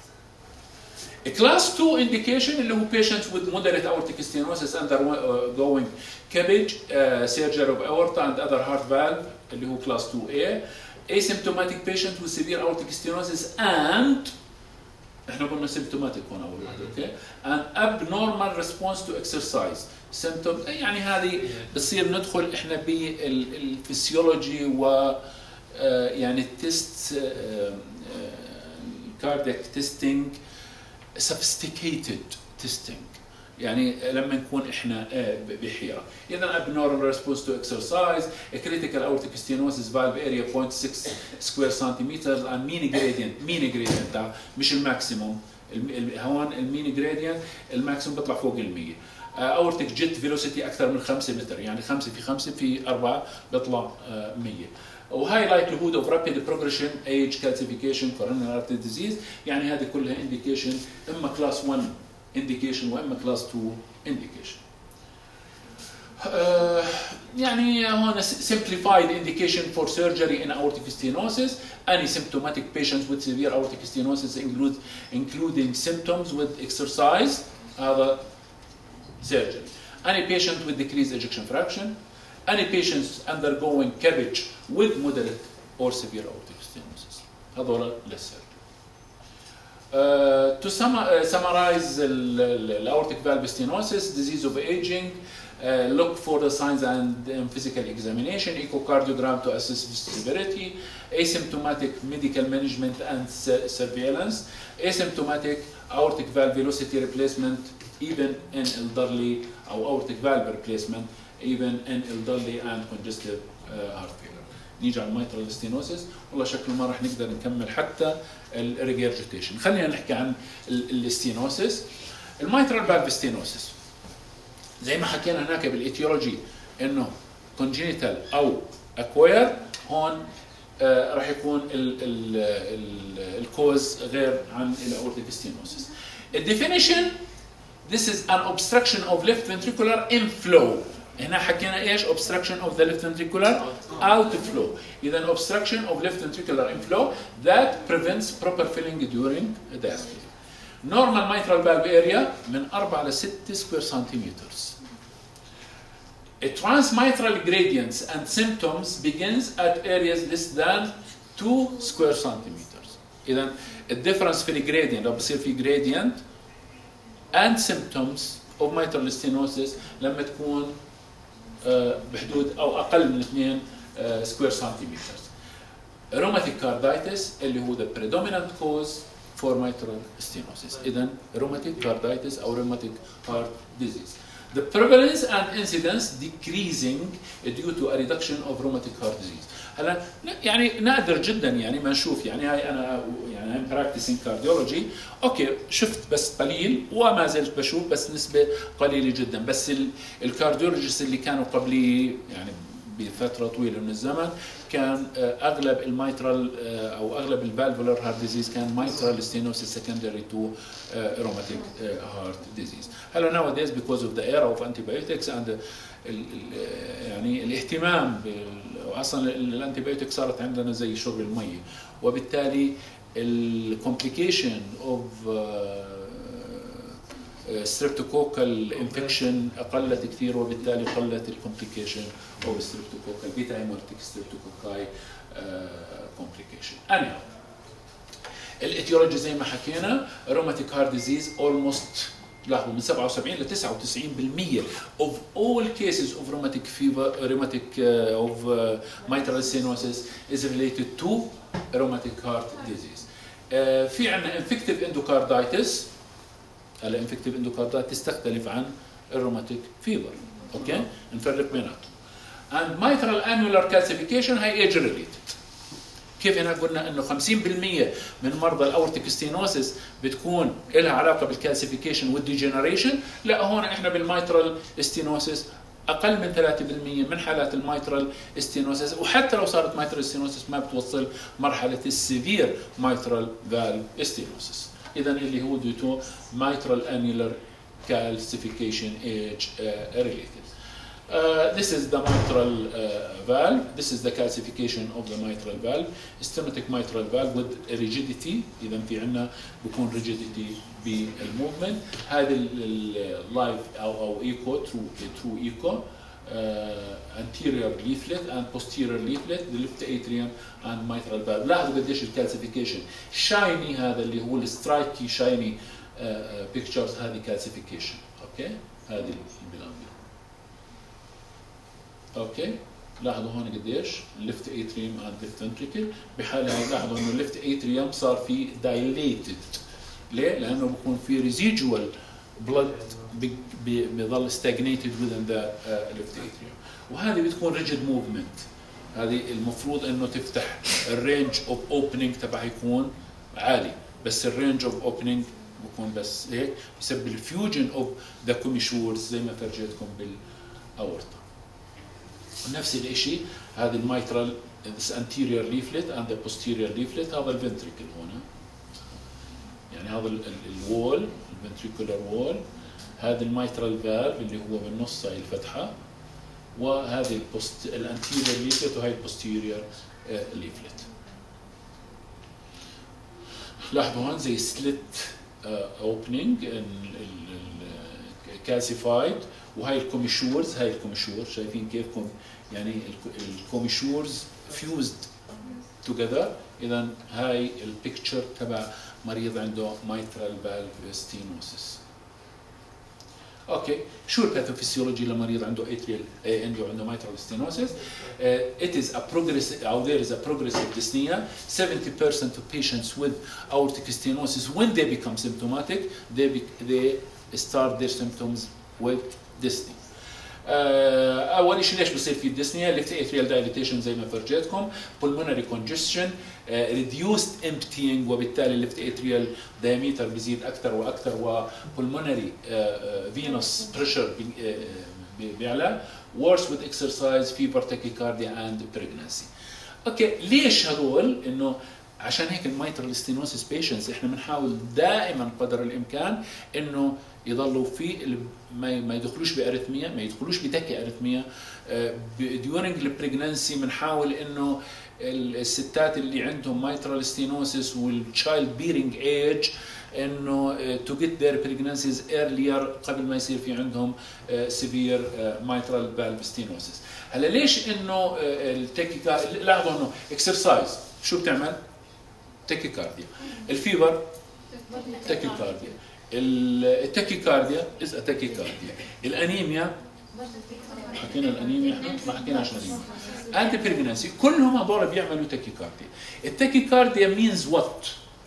كلاس اثنين indication اللي هو patients with moderate aortic stenosis undergoing CABG, uh, surgery of aorta and other heart valve اللي هو كلاس اثنين A. asymptomatic patient with severe aortic stenosis and احنا قلنا symptomatic هون اول واحد, اوكي, and abnormal response to exercise symptom. يعني هذه بتصير ندخل احنا بالفسيولوجي و يعني التست كاردياك تيستينج, sophisticated testing, يعني لما نكون احنا بحيره. اذا abnormal response to exercise, a critical aortic stenosis valve area zero point six square centimeters and mean gradient, mean gradient مش الماكسيموم, هون المين جريدينت الماكسيموم بيطلع فوق ال مية. aortic jet velocity اكثر من خمسة متر, يعني خمسة في خمسة في أربعة بيطلع مية. وهاي likelihood of rapid progression, age, calcification, coronary artery disease, يعني هذه كلها indication, اما class واحد indication واما class اثنين indication. uh, يعني هون simplified indication for surgery in aortic stenosis. Any symptomatic patients with severe aortic stenosis include including symptoms with exercise, هذا surgery. Any patient with decreased ejection fraction, any patients undergoing CABG with moderate or severe aortic stenosis, هذول للسيرجري. Uh, to sum, uh, summarize the aortic valve stenosis, disease of aging, uh, look for the signs and um, physical examination, echocardiogram to assess severity, asymptomatic medical management and surveillance, asymptomatic aortic valve velocity replacement even in elderly, or aortic valve replacement even in elderly and congestive uh, heart failure. نيجي على الميترال ستينوسيس, والله شكله ما راح نقدر نكمل حتى الريجيرجيتيشن. خلينا نحكي عن الستينوسيس. الميترال فالف ستينوسيس زي ما حكينا هناك بالايتيولوجي انه كونجينيتال او اكوير, هون آه راح يكون الكوز غير عن الاورتيك ستينوسيس. الديفينيشن, this is an obstruction of left ventricular inflow. هنا حكينا ايش؟ obstruction of the left ventricular outflow. إذا obstruction of left ventricular inflow that prevents proper filling during diastole. Normal mitral valve area من أربعة ل ستة square centimeters. A transmitral gradients and symptoms begins at areas less than two square centimeters. إذا الديفرنس في الجريدينت لو بصير في gradient and symptoms of mitral stenosis لما تكون بحدود او اقل من اثنين سكوير سنتيمتر. روماتيك كاردايتس اللي هو the predominant cause for mitral stenosis. اذا روماتيك كاردايتس او روماتيك heart disease. The prevalence and incidence decreasing due to a reduction of rheumatic heart disease. هلا يعني نادر جدا يعني ما نشوف, يعني هاي انا يعني I'm practicing cardiology, اوكي شفت بس قليل وما زلت بشوف بس نسبه قليله جدا, بس الكارديولوجيست اللي كانوا قبلي يعني بفتره طويله من الزمن كان اغلب الميترال او اغلب الفالفولار هارت ديزيز كان ميترال ستينوسيس secondary to rheumatic heart disease. هلا nowadays because of the era of antibiotics and يعني الاهتمام اصلا الانتيبيوتيك صارت عندنا زي شرب المي، وبالتالي الكومبليكيشن اوف ستريبتوكوكال انفكشن قلت كثير، وبالتالي قلت الكومبليكيشن او ستريبتوكوكال بيتا هيمورتيك ستريبتوكوكاي كومبليكيشن. انيو الاتيولوجي زي ما حكينا روماتيك هارت ديزيز اولموست لاحظوا من سبعة وسبعين ل تسعة وتسعين بالمئة of all cases of rheumatic fever rheumatic uh, of uh, mitral stenosis is related to rheumatic heart disease. uh, في عندنا infective endocarditis. هلا infective endocarditis تختلف عن الروماتيك فيبر، اوكي نفرق بيناتهم. and mitral annular calcification هي age related. كيف هنا قلنا انه خمسين بالمئة من مرضى الاورتيك ستينوسيس بتكون لها علاقه بالكالسيفيكيشن والديجنريشن، لا هون احنا بالميترال ستينوسيس اقل من ثلاثة بالمئة من حالات الميترال ستينوسيس، وحتى لو صارت ميترال ستينوسيس ما بتوصل مرحله السيفير ميترال فالف ستينوسيس. اذا اللي هو due to mitral annular calcification age uh, related. Uh, this is the mitral uh, valve. This is the calcification of the mitral valve. Stenotic mitral valve with rigidity. إذا في عنا بيكون rigidity بالmovement. هذا اللايف أو أو echo true true echo uh, anterior leaflet and posterior leaflet the left atrium and mitral valve. لاحظوا قديش الكالسيفيكيشن shiny هذا اللي هو السترايكي shiny uh, uh, pictures هذه calcification. أوكي هذه البلان. اوكي لاحظوا هون قديش الليفت اتريوم اند ليفت فنتريكل. بحالها لاحظوا انه الليفت اتريوم صار في دايليتد. ليه؟ لانه بكون في ريزيدوال بلد بيضل ستاجنيتد within the left atrium، وهذه بتكون ريجيد موفمنت. هذه المفروض انه تفتح الرينج اوف اوبننج تبعها يكون عالي، بس الرينج اوف اوبننج بكون بس هيك بسبب الفيوجن اوف ذا كوميشورز زي ما فرجيتكم بالاورطه. نفس الشيء هذا الميترال anterior leaflet and the posterior leaflet. هذا الفنتريكل هنا، يعني هذا الوول الفنتريكولار وول، هذا الميترال فالف اللي هو بالنص هاي الفتحه، وهذه البوست الانتيريور ليفلت وهي البوستيريور ليفلت. لاحظوا هون زي سليت اوبننج كالسيفايد، وهي الكوميشورز هاي الكوميشور شايفين كيف كم يعني الكوميشورز فيوزد توجذر. اذا هاي البيكتشر تبع مريض عنده mitral valve stenosis. اوكي شو الباثوفيسيولوجي لمريض عنده atrial عنده عنده mitral stenosis؟ uh, it is a progressive or there is a progressive dyspnea. seventy percent of patients with aortic stenosis when they become symptomatic they be, they start their symptoms with dyspnea. اول شيء ليش بصير في الديسنيا؟ ليفت اتريال دايليتيشن زي ما فرجيتكم، pulmonary congestion, reduced emptying، وبالتالي الليفت اتريال diameter بيزيد اكثر واكثر، و pulmonary venous pressure بيعلى، worse with exercise, fever, tachycardia and pregnancy. اوكي ليش هذول؟ انه عشان هيك الميترال ستينوسيس بيشنتس احنا بنحاول دائما قدر الامكان انه يضلوا في ما ما يدخلوش بارثميا، ما يدخلوش بتكي ارثميا. ديورنج البريجنانسي بنحاول انه الستات اللي عندهم مايترال ستينوسيس والتشايلد بيرنج ايج انه تو جيت ذير بريجنانسيز ايرلير قبل ما يصير في عندهم سيفير مايترال فالف ستينوسيس. هلا ليش انه التكي لاحظوا انه اكسرسايز شو بتعمل؟ تكيكارديا. الفيبر تكيكارديا. التكيكارديا از تكيكارديا. الانيميا حكينا الانيميا احنا ما حكيناش انيميا. انتي بريجنانسي كلهم هذول بيعملوا تكيكارديا. التكيكارديا مينز وات؟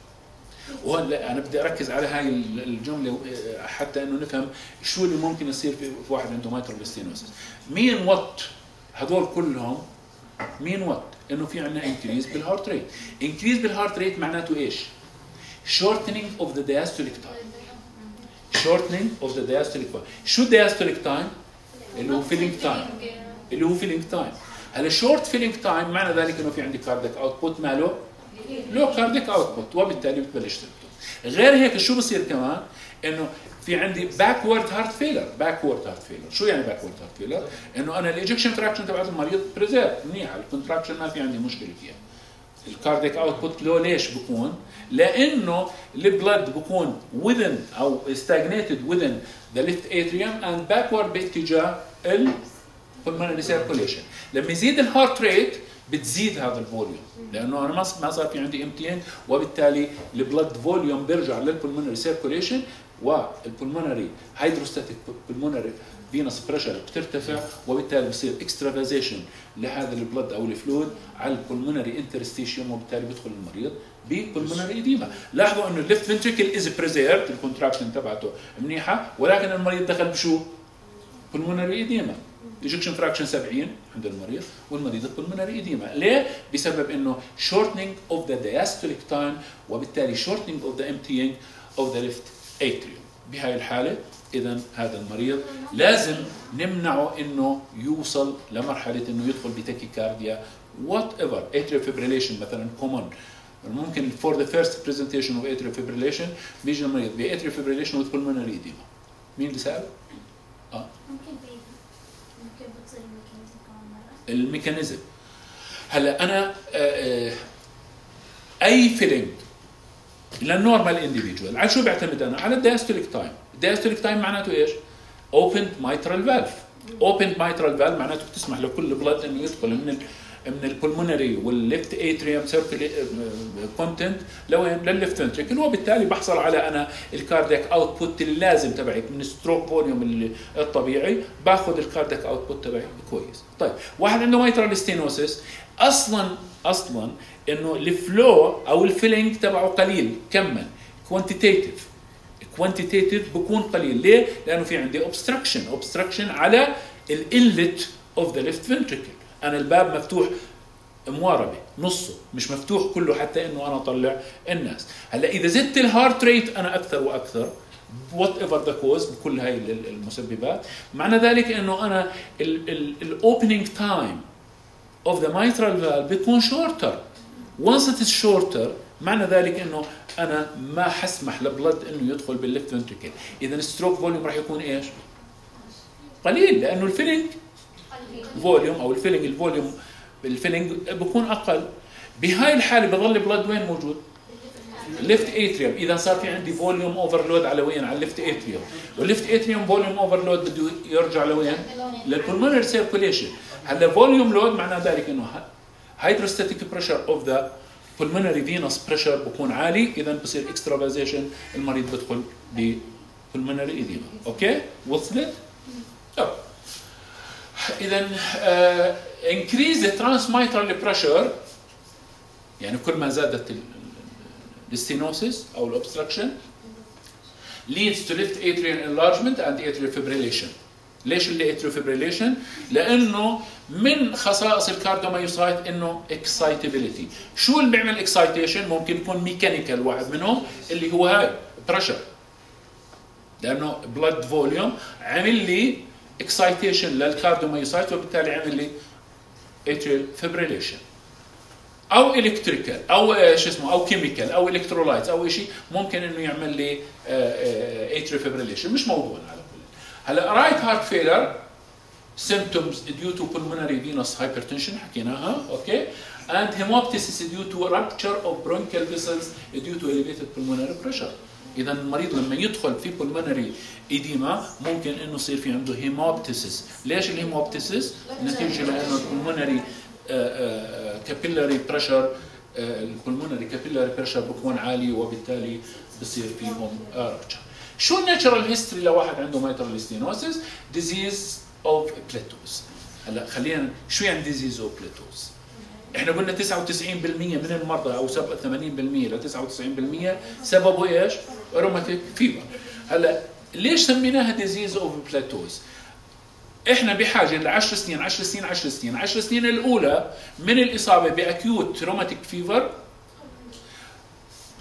وهلا انا بدي اركز على هاي الجمله حتى انه نفهم شو اللي ممكن يصير في واحد عنده مايترال ستينوسيس. مين وات؟ هذول كلهم مين وات؟ انه في عندنا انكريز بالهارت ريت. انكريز بالهارت ريت معناته ايش؟ shortening of the diastolic time. shortening of the diastolic time. شو diastolic time؟ اللي هو filling time. اللي هو filling time. هلا شورت فيلينج تايم معنى ذلك انه في عندي كارديك اوتبوت ماله لو كارديك اوتبوت، وبالتالي بتبلش تكتب. غير هيك شو بصير كمان؟ انه في عندي باكورد هارت فيلر. باكورد هارت فيلر شو يعني باكورد هارت فيلر؟ انه انا الايجكشن فراكشن تبعت المريض بريزيرف منيحه، الكونتراكشن ما في عندي مشكله فيها. الكارديك اوتبوت لو ليش بكون؟ لانه البلد بكون within او stagnated within the left atrium and backward باتجاه ال pulmonary circulation. لما يزيد الهارت ريت بتزيد هذا الفوليوم، لانه انا ما ما صار في عندي امتيان، وبالتالي البلد فوليوم بيرجع للبلمونري سيركوليشن، والبلمونري هيدروستاتيك بلمونري فينس بريشر بترتفع، وبالتالي بصير اكسترافازيشن لهذا البلد او الفلويد على البلمونري انترستيشيوم، وبالتالي بيدخل المريض ببلمونري ايديما. لاحظوا انه الليفت فنتريكل از بريزيرفد، الكونتراكشن تبعته منيحه، ولكن المريض دخل بشو؟ بلمونري ايديما. ايجكشن فراكشن سبعين عند المريض، والمريض pulmonary edema. ليه؟ بسبب انه shortening of the diastolic time، وبالتالي shortening of the emptying of the left atrium. بهاي الحاله اذا هذا المريض لازم نمنعه انه يوصل لمرحله انه يدخل بتاكيكارديا وات ايفر. atrial fibrillation مثلا common، ممكن for the first presentation of atrial fibrillation بيجي المريض ب atrial fibrillation with pulmonary edema. مين اللي سأل؟ اه ممكن بي ممكن بتصير الميكانيزم كمان مرة. الميكانيزم هلا انا آه اي فيلينج للنورمال انديفيدوال على شو بيعتمد؟ انا على الدايستوليك تايم. الدايستوليك تايم معناته ايش؟ اوبند مايترال فالف. اوبند مايترال فالف معناته بتسمح لكل بلد انه يدخل من ال من البلمونري والليفت اتريوم سيركل كونتنت لوين؟ للليفت فنتريكل، وبالتالي بحصل على انا الكاردياك اوتبوت اللازم تبعي من الستروك فوليوم الطبيعي، باخذ الكاردياك اوتبوت تبعي كويس. طيب واحد عنده مايترال ستينوسيس، اصلا اصلا انه الفلو او الفيلينج تبعه قليل كما كوانتيتيف كوانتيتيف بكون قليل. ليه؟ لانه في عندي اوبستراكشن اوبستراكشن على الانلت اوف ذا ليفت فنتريكل. انا الباب مفتوح مواربه نصه، مش مفتوح كله حتى انه انا اطلع الناس. هلا اذا زدت الهارت ريت انا اكثر واكثر وات ايفر ذا كوز بكل هاي المسببات، معنى ذلك انه انا الاوبننج تايم اوف ذا mitral valve بيكون شورتر. وانس ات شورتر معنى ذلك انه انا ما حسمح لبلد انه يدخل بالليفت فنتريكل. اذا الستروك فوليوم راح يكون ايش؟ قليل، لانه الفيلينج فوليوم او الفيلينج الفوليوم الفيلينج بكون اقل. بهاي الحاله بضل بلد وين موجود؟ الليفت اتريوم. اذا صار في عندي فوليوم اوفرلود على وين؟ على الليفت اتريوم، والليفت اتريوم فوليوم اوفرلود بده يرجع لوين؟ للبلمونري سيركوليشن. هلا فوليوم لود معنى ذلك انه هيدروستاتيك بريشر اوف ذا pulmonary venous pressure بكون عالي، اذا بصير اكسترافازيشن، المريض بدخل ب pulmonary edema. اوكي؟ وصلت؟ طب اذا uh, increase the transmitral pressure، يعني كل ما زادت الستينوسيس او الاوبستراكشن leads to left atrial enlargement and atrial fibrillation. ليش اللي atrial fibrillation؟ لانه من خصائص الكارديومايوسايت انه excitability. شو اللي بيعمل excitation؟ ممكن يكون ميكانيكال واحد منهم اللي هو هاي بريشر، لانه blood volume عمل لي excitation للكارديومايوسايت، وبالتالي عمل لي atrial fibrillation. او الكتريكال او شو اسمه او كيميكال او الكترولايتس او شيء ممكن انه يعمل لي atrial fibrillation. مش موضوعنا على كل. هلا رايت هارت فيلر symptoms due to pulmonary venous hypertension حكيناها، اوكي، and hemoptysis due to rupture of bronchial vessels due to elevated pulmonary pressure. اذا المريض لما يدخل في pulmonary edema ممكن انه يصير في عنده hemoptysis. ليش الهيموبتيسيس؟ نتيجه لانه الpulmonary capillary pressure الpulmonary capillary pressure بكون عالي، وبالتالي بصير فيهم rupture. شو الناتشرال هيستوري لواحد عنده mitral stenosis؟ disease of plateaus. هلا خلينا شو يعني disease of plateaus؟ احنا قلنا تسعة وتسعين بالمئة من المرضى او ثمانين بالمئة ل تسعة وتسعين بالمئة سببه ايش؟ روماتيك فيبر. هلا ليش سميناها disease of plateaus؟ احنا بحاجه ل عشر سنين عشر سنين عشر سنين عشر سنين الاولى من الاصابه باكيوت روماتيك فيفر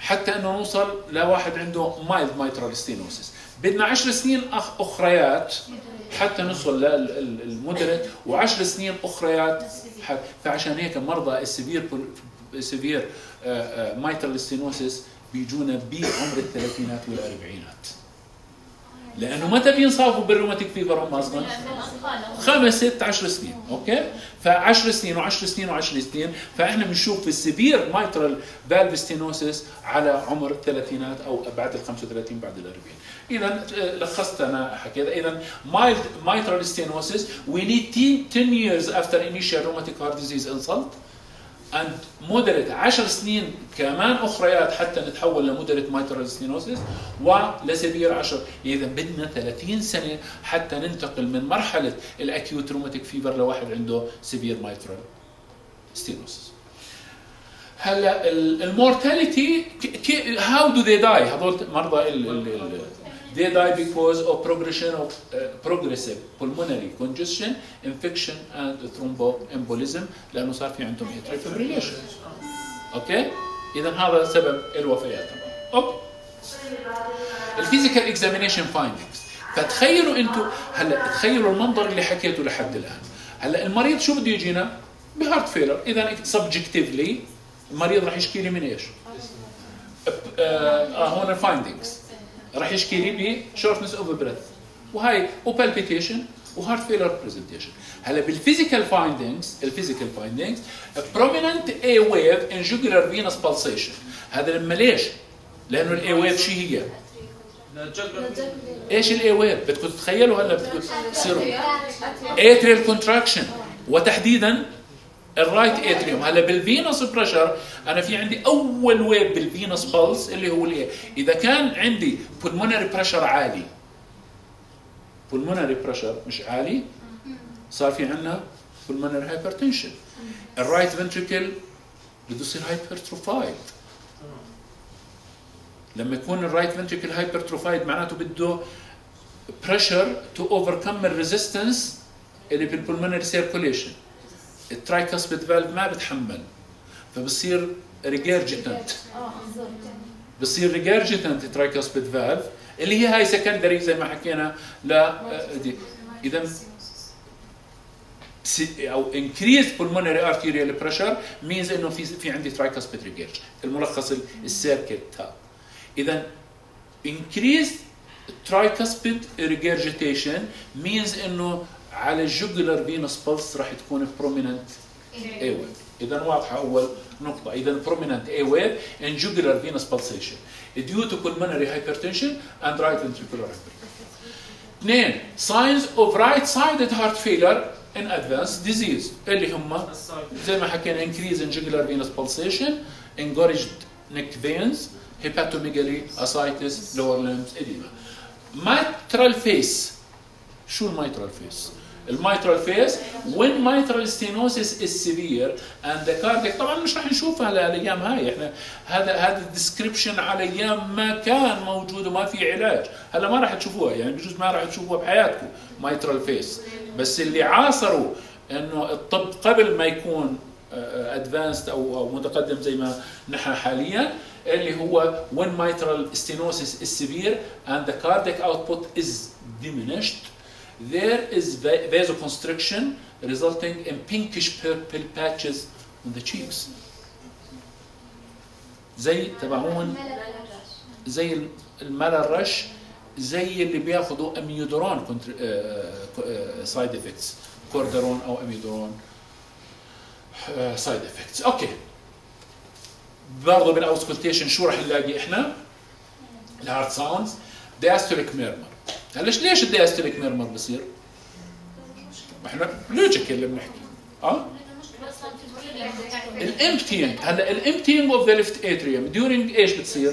حتى انه نوصل لواحد عنده مايلد مايترال ستينوسيس. بدنا عشر سنين أخ أخريات حتى نوصل للمودريت، وعشر سنين أخريات. فعشان هيك مرضى السيفير سيفير مايترال ستينوسيس بيجونا بعمر الثلاثينات والأربعينات، لأنه متى بينصابوا بالروماتيك فيفر هم أصلا؟ خمس ست عشر سنين. أوكي؟ فعشر سنين وعشر سنين وعشر سنين، فإحنا بنشوف في السيفير مايترال فالف ستينوسيس على عمر الثلاثينات أو بعد ال خمسة وثلاثين بعد ال أربعين. إذا لخصت أنا حكيت. إذا mild mitral stenosis we need ten years after initial rheumatic heart disease insult and moderate عشر سنين كمان أخريات حتى نتحول لمودريت mitral stenosis ولسيفير عشر. إذا بدنا ثلاثين سنة حتى ننتقل من مرحلة الأكيوت روماتيك فيفر لواحد عنده سيفير mitral stenosis. هلا المورتاليتي how do they die؟ هذول مرضى ال ال they die because of progression of uh, progressive pulmonary congestion, infection and thromboembolism لأنه صار في عندهم atrial fibrillation. أوكي؟ إذا هذا سبب الوفيات. أوكي. الفيزيكال اكزامينيشن فايندينجز. فتخيلوا أنتم هلا تخيلوا المنظر اللي حكيته لحد الآن. هلا المريض شو بده يجينا؟ بهارت فيلر. إذا subjectively المريض راح يشكي لي من إيش؟ آه هون الفايندينجز. راح يشكي لي بشورتنس اوف بريث وهي وبالبيتيشن وهارت فيلر برزنتيشن. هلا بالفيزيكال فايندينجز الفيزيكال فايندينجز بروميننت اي ويف ان جوجلر فينس بالسيشن. هذا لما ليش؟ لانه الاي ويف شو هي؟ ايش الاي ويف؟ بدكم تتخيلوا هلا بدكم تصيروا اتريال كونتراكشن وتحديدا الرايت اتريوم. هلا بالفينوس بريشر انا في عندي اول ويف بالفينوس بالس اللي هو الايه؟ اذا كان عندي pulmonary بريشر عالي pulmonary بريشر مش عالي صار في عندنا pulmonary hypertension. الرايت فنتريكل بده يصير هايبرتروفايد. لما يكون الرايت فنتريكل هايبرتروفايد معناته بده بريشر تو اوفركم الريزيستنس اللي بالpulmonary سيركوليشن. الترايكاسبيد فالف ما بتحمل فبصير ريجيرجيتنت بصير ريجيرجيتنت ترايكاسبيد فالف اللي هي هاي سكندري زي ما حكينا لا اذا او increased pulmonary arterial pressure means انه في في عندي ترايكاسبيد ريجيرج. الملخص السيركت تاب. اذا increased tricuspid regurgitation means انه على الجوجلر فينوس بلس راح تكون prominent A wave. إذا واضحة أول نقطة. إذا prominent A wave in jugular venous pulsation due to pulmonary hypertension and right ventricular hypertension. اثنين signs of right-sided heart failure in advanced disease اللي هم زي ما حكينا increase in jugular venous pulsation, engorged neck veins, hepatomegaly, ascites, lower limbs, edema. Mitral face. شو الميترال فيس؟ الميترال فيس when mitral stenosis is severe and the cardiac طبعا مش راح نشوفها الايام هاي. احنا هذا هذا الديسكربشن على ايام ما كان موجود وما في علاج. هلا ما راح تشوفوها يعني بجوز ما راح تشوفوها بحياتكم ميترال فيس. بس اللي عاصروا انه الطب قبل ما يكون ادفانسد او متقدم زي ما نحن حاليا اللي هو when mitral stenosis is severe and the cardiac output is diminished there is vasoconstriction resulting in pinkish purple patches on the cheeks. زي تبعون زي الملل رش زي اللي بياخذوا اميودرون سايد افكتس كوردرون او اميودرون سايد افكتس. اوكي برضه بالاوسكولتيشن شو راح نلاقي احنا؟ الهارت ساوندز diastolic murmur. هلا ليش الدياستوليك ميرمر بصير؟ احنا لوجيك اللي بنحكي اه الامبتينج. هلا الامبتينج اوف ذا ليفت اتريوم during ايش بتصير؟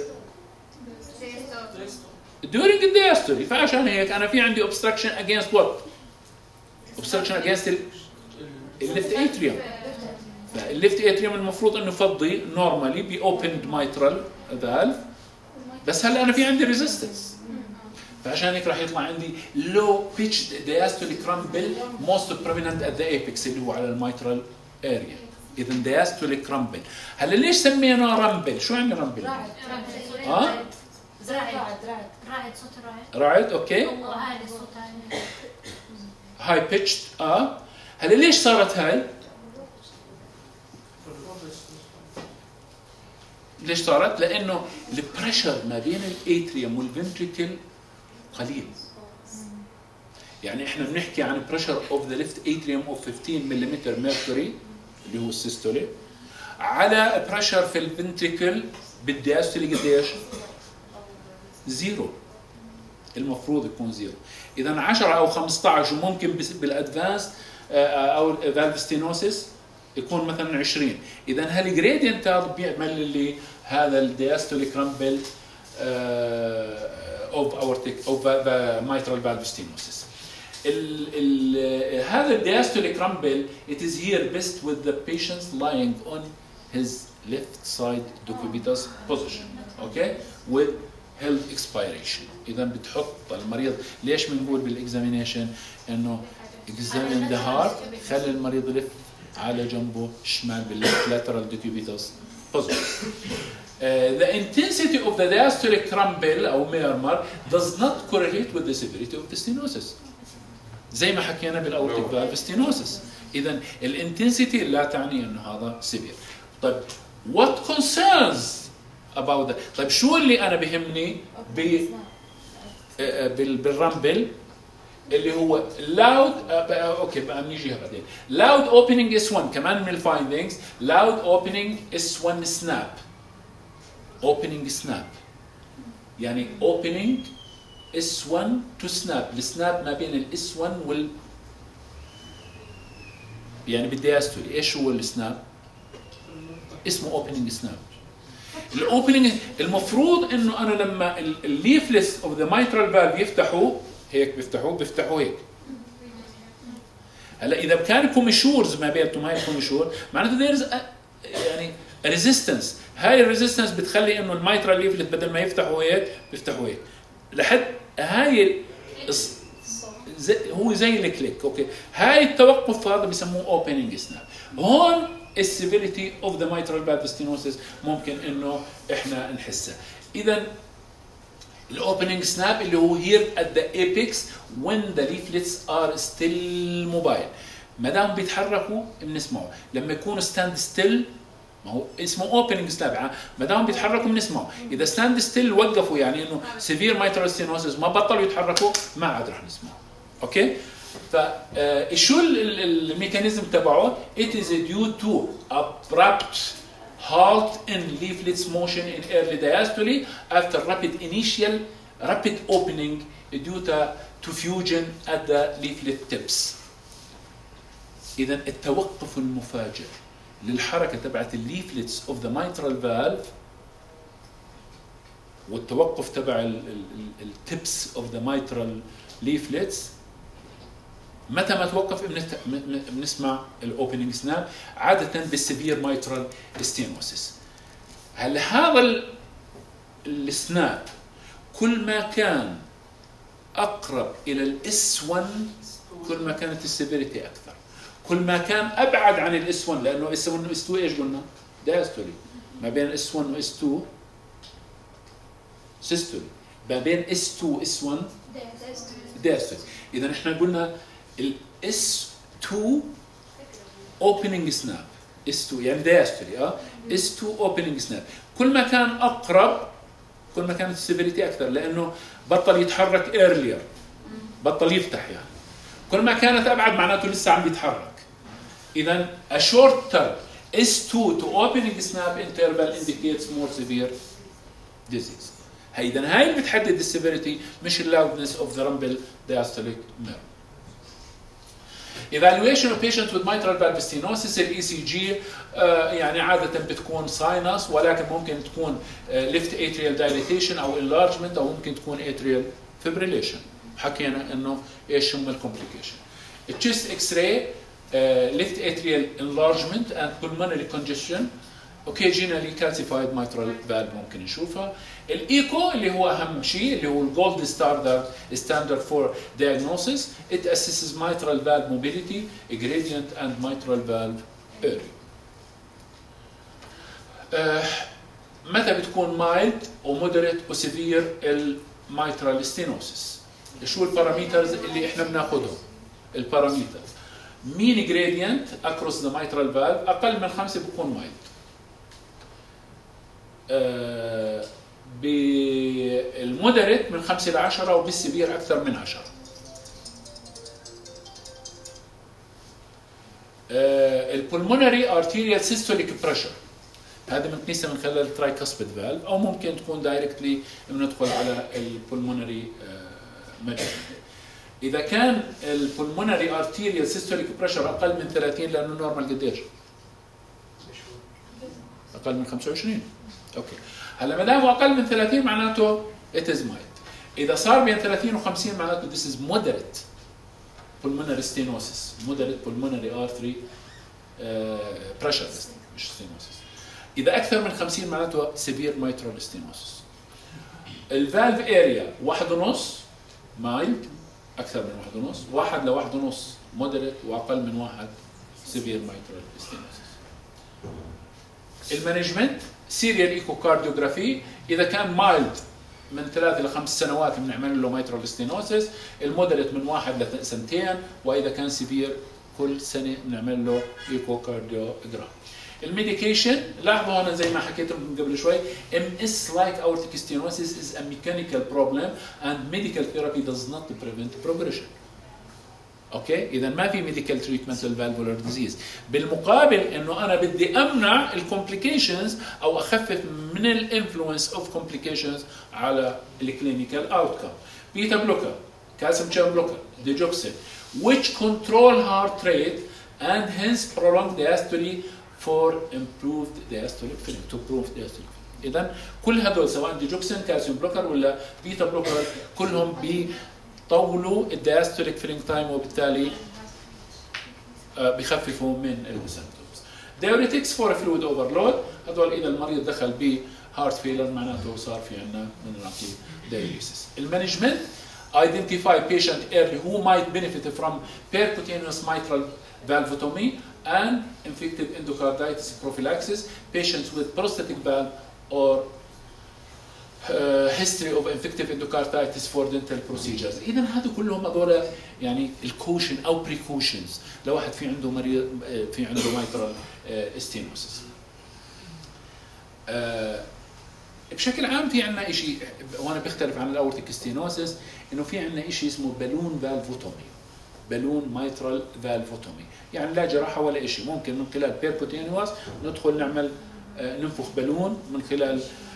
during الدياستولي. فعشان هيك انا في عندي obstruction against what؟ obstruction against الليفت اتريوم. فالليفت اتريوم المفروض انه فضي نورمالي بي اوبند مايترال فالف بس هلا انا في عندي ريزيستنس. فعشان هيك راح يطلع عندي low pitched diastolic rumble most prominent at the apex اللي هو على الميترال اريا. اذا diastolic rumble. هلا ليش سميناه رامبل؟ شو يعني رامبل؟ رعد اه رعد رعد رعد رعد صوت رعد. رايت اوكي هو عالي صوت عالي. هاي بيتشد. اه هلا ليش صارت هاي؟ ليش صارت؟ لانه البريشر ما بين الاتريوم والفنتريكل قليل. يعني احنا بنحكي عن بريشر اوف ذا ليفت اتريوم اوف خمستاشر ملم ميركوري اللي هو السيستولي، على بريشر في الفنتريكل بالدياستولي قديش؟ زيرو. المفروض يكون زيرو. اذا عشرة او خمسة عشر وممكن بالادفانس او فالف ستينوسيس يكون مثلا عشرين. اذا هالجريدينت هذا بيعمل لي هذا الدياستوليك رامبل اوف اورتيك اوف مايترال فالف ستينوسيس. ال ال هذا الدياستوليك رامبل it is here best with the patient lying on his left side decubitus position okay with held expiration. اذا بتحط المريض، ليش بنقول بالاكزامينيشن انه examine the heart، خلي المريض يلف على جنبه شمال بالليفت lateral decubitus position. Uh, the intensity of the diastolic rumble او murmur does not correlate with the severity of the stenosis. زي ما حكينا بالاورتيك فالف ستينوسيس. اذا الانتنسيتي لا تعني انه هذا سيفير. طيب what concerns about that؟ طيب شو اللي انا بهمني ب بالرامبل اللي هو loud اوكي بقى بنيجيها بعدين. loud opening اس واحد كمان من الفايندينجز. loud opening اس واحد snap. opening snap يعني opening اس واحد to snap. السناب ما بين الاس واحد وال يعني بالدياستولي. ايش هو السناب؟ اسمه اوبننج سناب. الاوبننج المفروض انه انا لما الليفلس اوف ذا مايترال فالف يفتحوا هيك، بيفتحوا بيفتحوا هيك. هلا اذا كان كوميشورز ما بينتهم، هاي الكوميشور معناته ذيرز يعني ريزيستنس. هاي الريزيستنس بتخلي انه المايترال ليفلت بدل ما يفتحوا هيك بيفتحوا هيك لحد هاي زي هو زي الكليك. اوكي هاي التوقف هذا بسموه اوبننج سناب. هون السيفيريتي اوف ذا مايترال فالف ستينوسيس ممكن انه احنا نحسها. اذا الاوبننج سناب اللي هو هير ات ذا ايبكس when the leaflets are still mobile. ما دام بيتحركوا بنسمعه. لما يكونوا ستاند ستيل ما هو اسمه اوبننج سناب، ما دام بيتحركوا بنسمعه. اذا ستاند ستيل وقفوا يعني انه سيفير مايترال ستينوسيس ما بطلوا يتحركوا ما عاد رح نسمعه. اوكي فشو الميكانيزم تبعه؟ it is due to abrupt halt in leaflets motion in early diastole after rapid initial rapid opening due to fusion at the leaflet tips. اذا التوقف المفاجئ للحركه تبعت الليفلتس اوف ذا مايترال فالف والتوقف تبع التبس اوف ذا مايترال ليفلتس، متى ما توقف بنسمع الاوبننج سناب عاده بالسيفير مايترال ستينوسيس. هل هذا السناب كل ما كان اقرب الى الاس واحد كل ما كانت السيفيريتي اكثر، كل ما كان ابعد عن الاس واحد لانه اس واحد واس اثنين ايش قلنا؟ دايستولي. ما بين اس واحد واس اثنين سيستولي. ما بين اس اثنين واس واحد دايستولي. اذا احنا قلنا الاس اثنين اوبننج سناب. اس اثنين يعني دايستولي اه اس اثنين اوبننج سناب. كل ما كان اقرب كل ما كانت السيفيريتي اكثر لانه بطل يتحرك ايرلير، بطل يفتح يعني. كل ما كانت ابعد معناته لسه عم بيتحرك. اذا a short term اس اثنين to opening snap interval indicates more severe disease. هي اذا هاي اللي بتحدد السيفيريتي مش اللاودنس اوف ذا رامبل diastolic nerve. Evaluation of patients with mitral valve stenosis الاي سي جي يعني عاده بتكون ساينس ولكن ممكن تكون left atrial dilatation او enlargement او ممكن تكون atrial fibrillation. حكينا انه ايش هم الكومبليكيشن. التشيست اكس راي left atrial enlargement and pulmonary congestion occasionally calcified mitral valve ممكن نشوفها. الايكو اللي هو اهم شيء اللي هو الجولد ستاندرد ستاندرد فور diagnosis. it assesses mitral valve mobility, gradient and mitral valve area. آه متى بتكون مايلد ومودريت وسيفير الميترال ستينوسيس؟ شو الباراميترز اللي احنا بناخذهم؟ الباراميترز مين جريدينت اكروس ذا ميترال فالف اقل من خمسة بكون مايلد. آه بالمودريت من خمسة ل عشرة وبالسيفير اكثر من عشرة. آه البولمونري ارتيريال سيستوليك بريشر هذا بنقيسها من خلال الترايكاسبيد فالف او ممكن تكون دايركتلي بندخل على البولمونري ميجرمنت. اذا كان البولمونري ارتيريال سيستوليك بريشر اقل من ثلاثين لانه نورمال قديش؟ اقل من خمسة وعشرين. اوكي هلا ما دام اقل من ثلاثين معناته it is mild. اذا صار بين ثلاثين وخمسين معناته this is moderate pulmonary stenosis moderate pulmonary artery uh, pressure مش stenosis. اذا اكثر من خمسين معناته severe mitral stenosis. الفالف اريا واحد ونص مايلد اكثر من واحد ونص، واحد لواحد ونص مودريت واقل من واحد سيفير مايترال ستينوسيس. المانجمنت سيريال ايكوكارديوغرافي اذا كان مايلد من ثلاث الى خمس سنوات بنعمل له مايترال ستينوسيس، المودريت من واحد لسنتين، واذا كان سيفير كل سنه بنعمل له ايكوكارديوغرام. الميديكيشن لاحظوا هنا زي ما حكيت لكم قبل شوي إم إس like aortic stenosis is a mechanical problem and medical therapy does not prevent progression. اوكي اذا ما في ميديكال تريتمنت للفالفولار ديزيز. بالمقابل انه انا بدي امنع الكومبليكيشنز او اخفف من الانفلونس اوف كومبليكيشنز على الكلينيكال اوتكم. بيتا بلوكر، كالسيوم شين بلوكر، ديجوكسين which control heart rate and hence prolong diastole for improved diastolic filling to prove diastolic filling. اذا كل هذول سواء ديجوكسين كالسيوم بلوكر ولا بيتا بلوكر كلهم بيطولوا الدياستوليك فيلينج تايم وبالتالي بيخففوا من السيمبتومز. دايوريتكس فور فلويد اوفرلود هذول اذا المريض دخل بهارت فيلر معناته صار في عندنا بنعطي دايوريسيس. المانجمنت identify patient early who might benefit from percutaneous mitral valvotomy and infective endocarditis prophylaxis, patients with prosthetic valve or uh, history of infective endocarditis for dental procedures. إذا هذا كلهم هذول يعني الكوشن أو precautions لو واحد في عنده مريض في عنده mitral stenosis. uh, بشكل عام في عندنا شيء وأنا بيختلف عن الأورتيك ستينوسيس إنه في عندنا شيء اسمه بالون فالفوتومي. بالون مايترال فالفوتومي يعني لا جراحه ولا شيء، ممكن من خلال بيركوتينيوس ندخل نعمل ننفخ بالون من خلال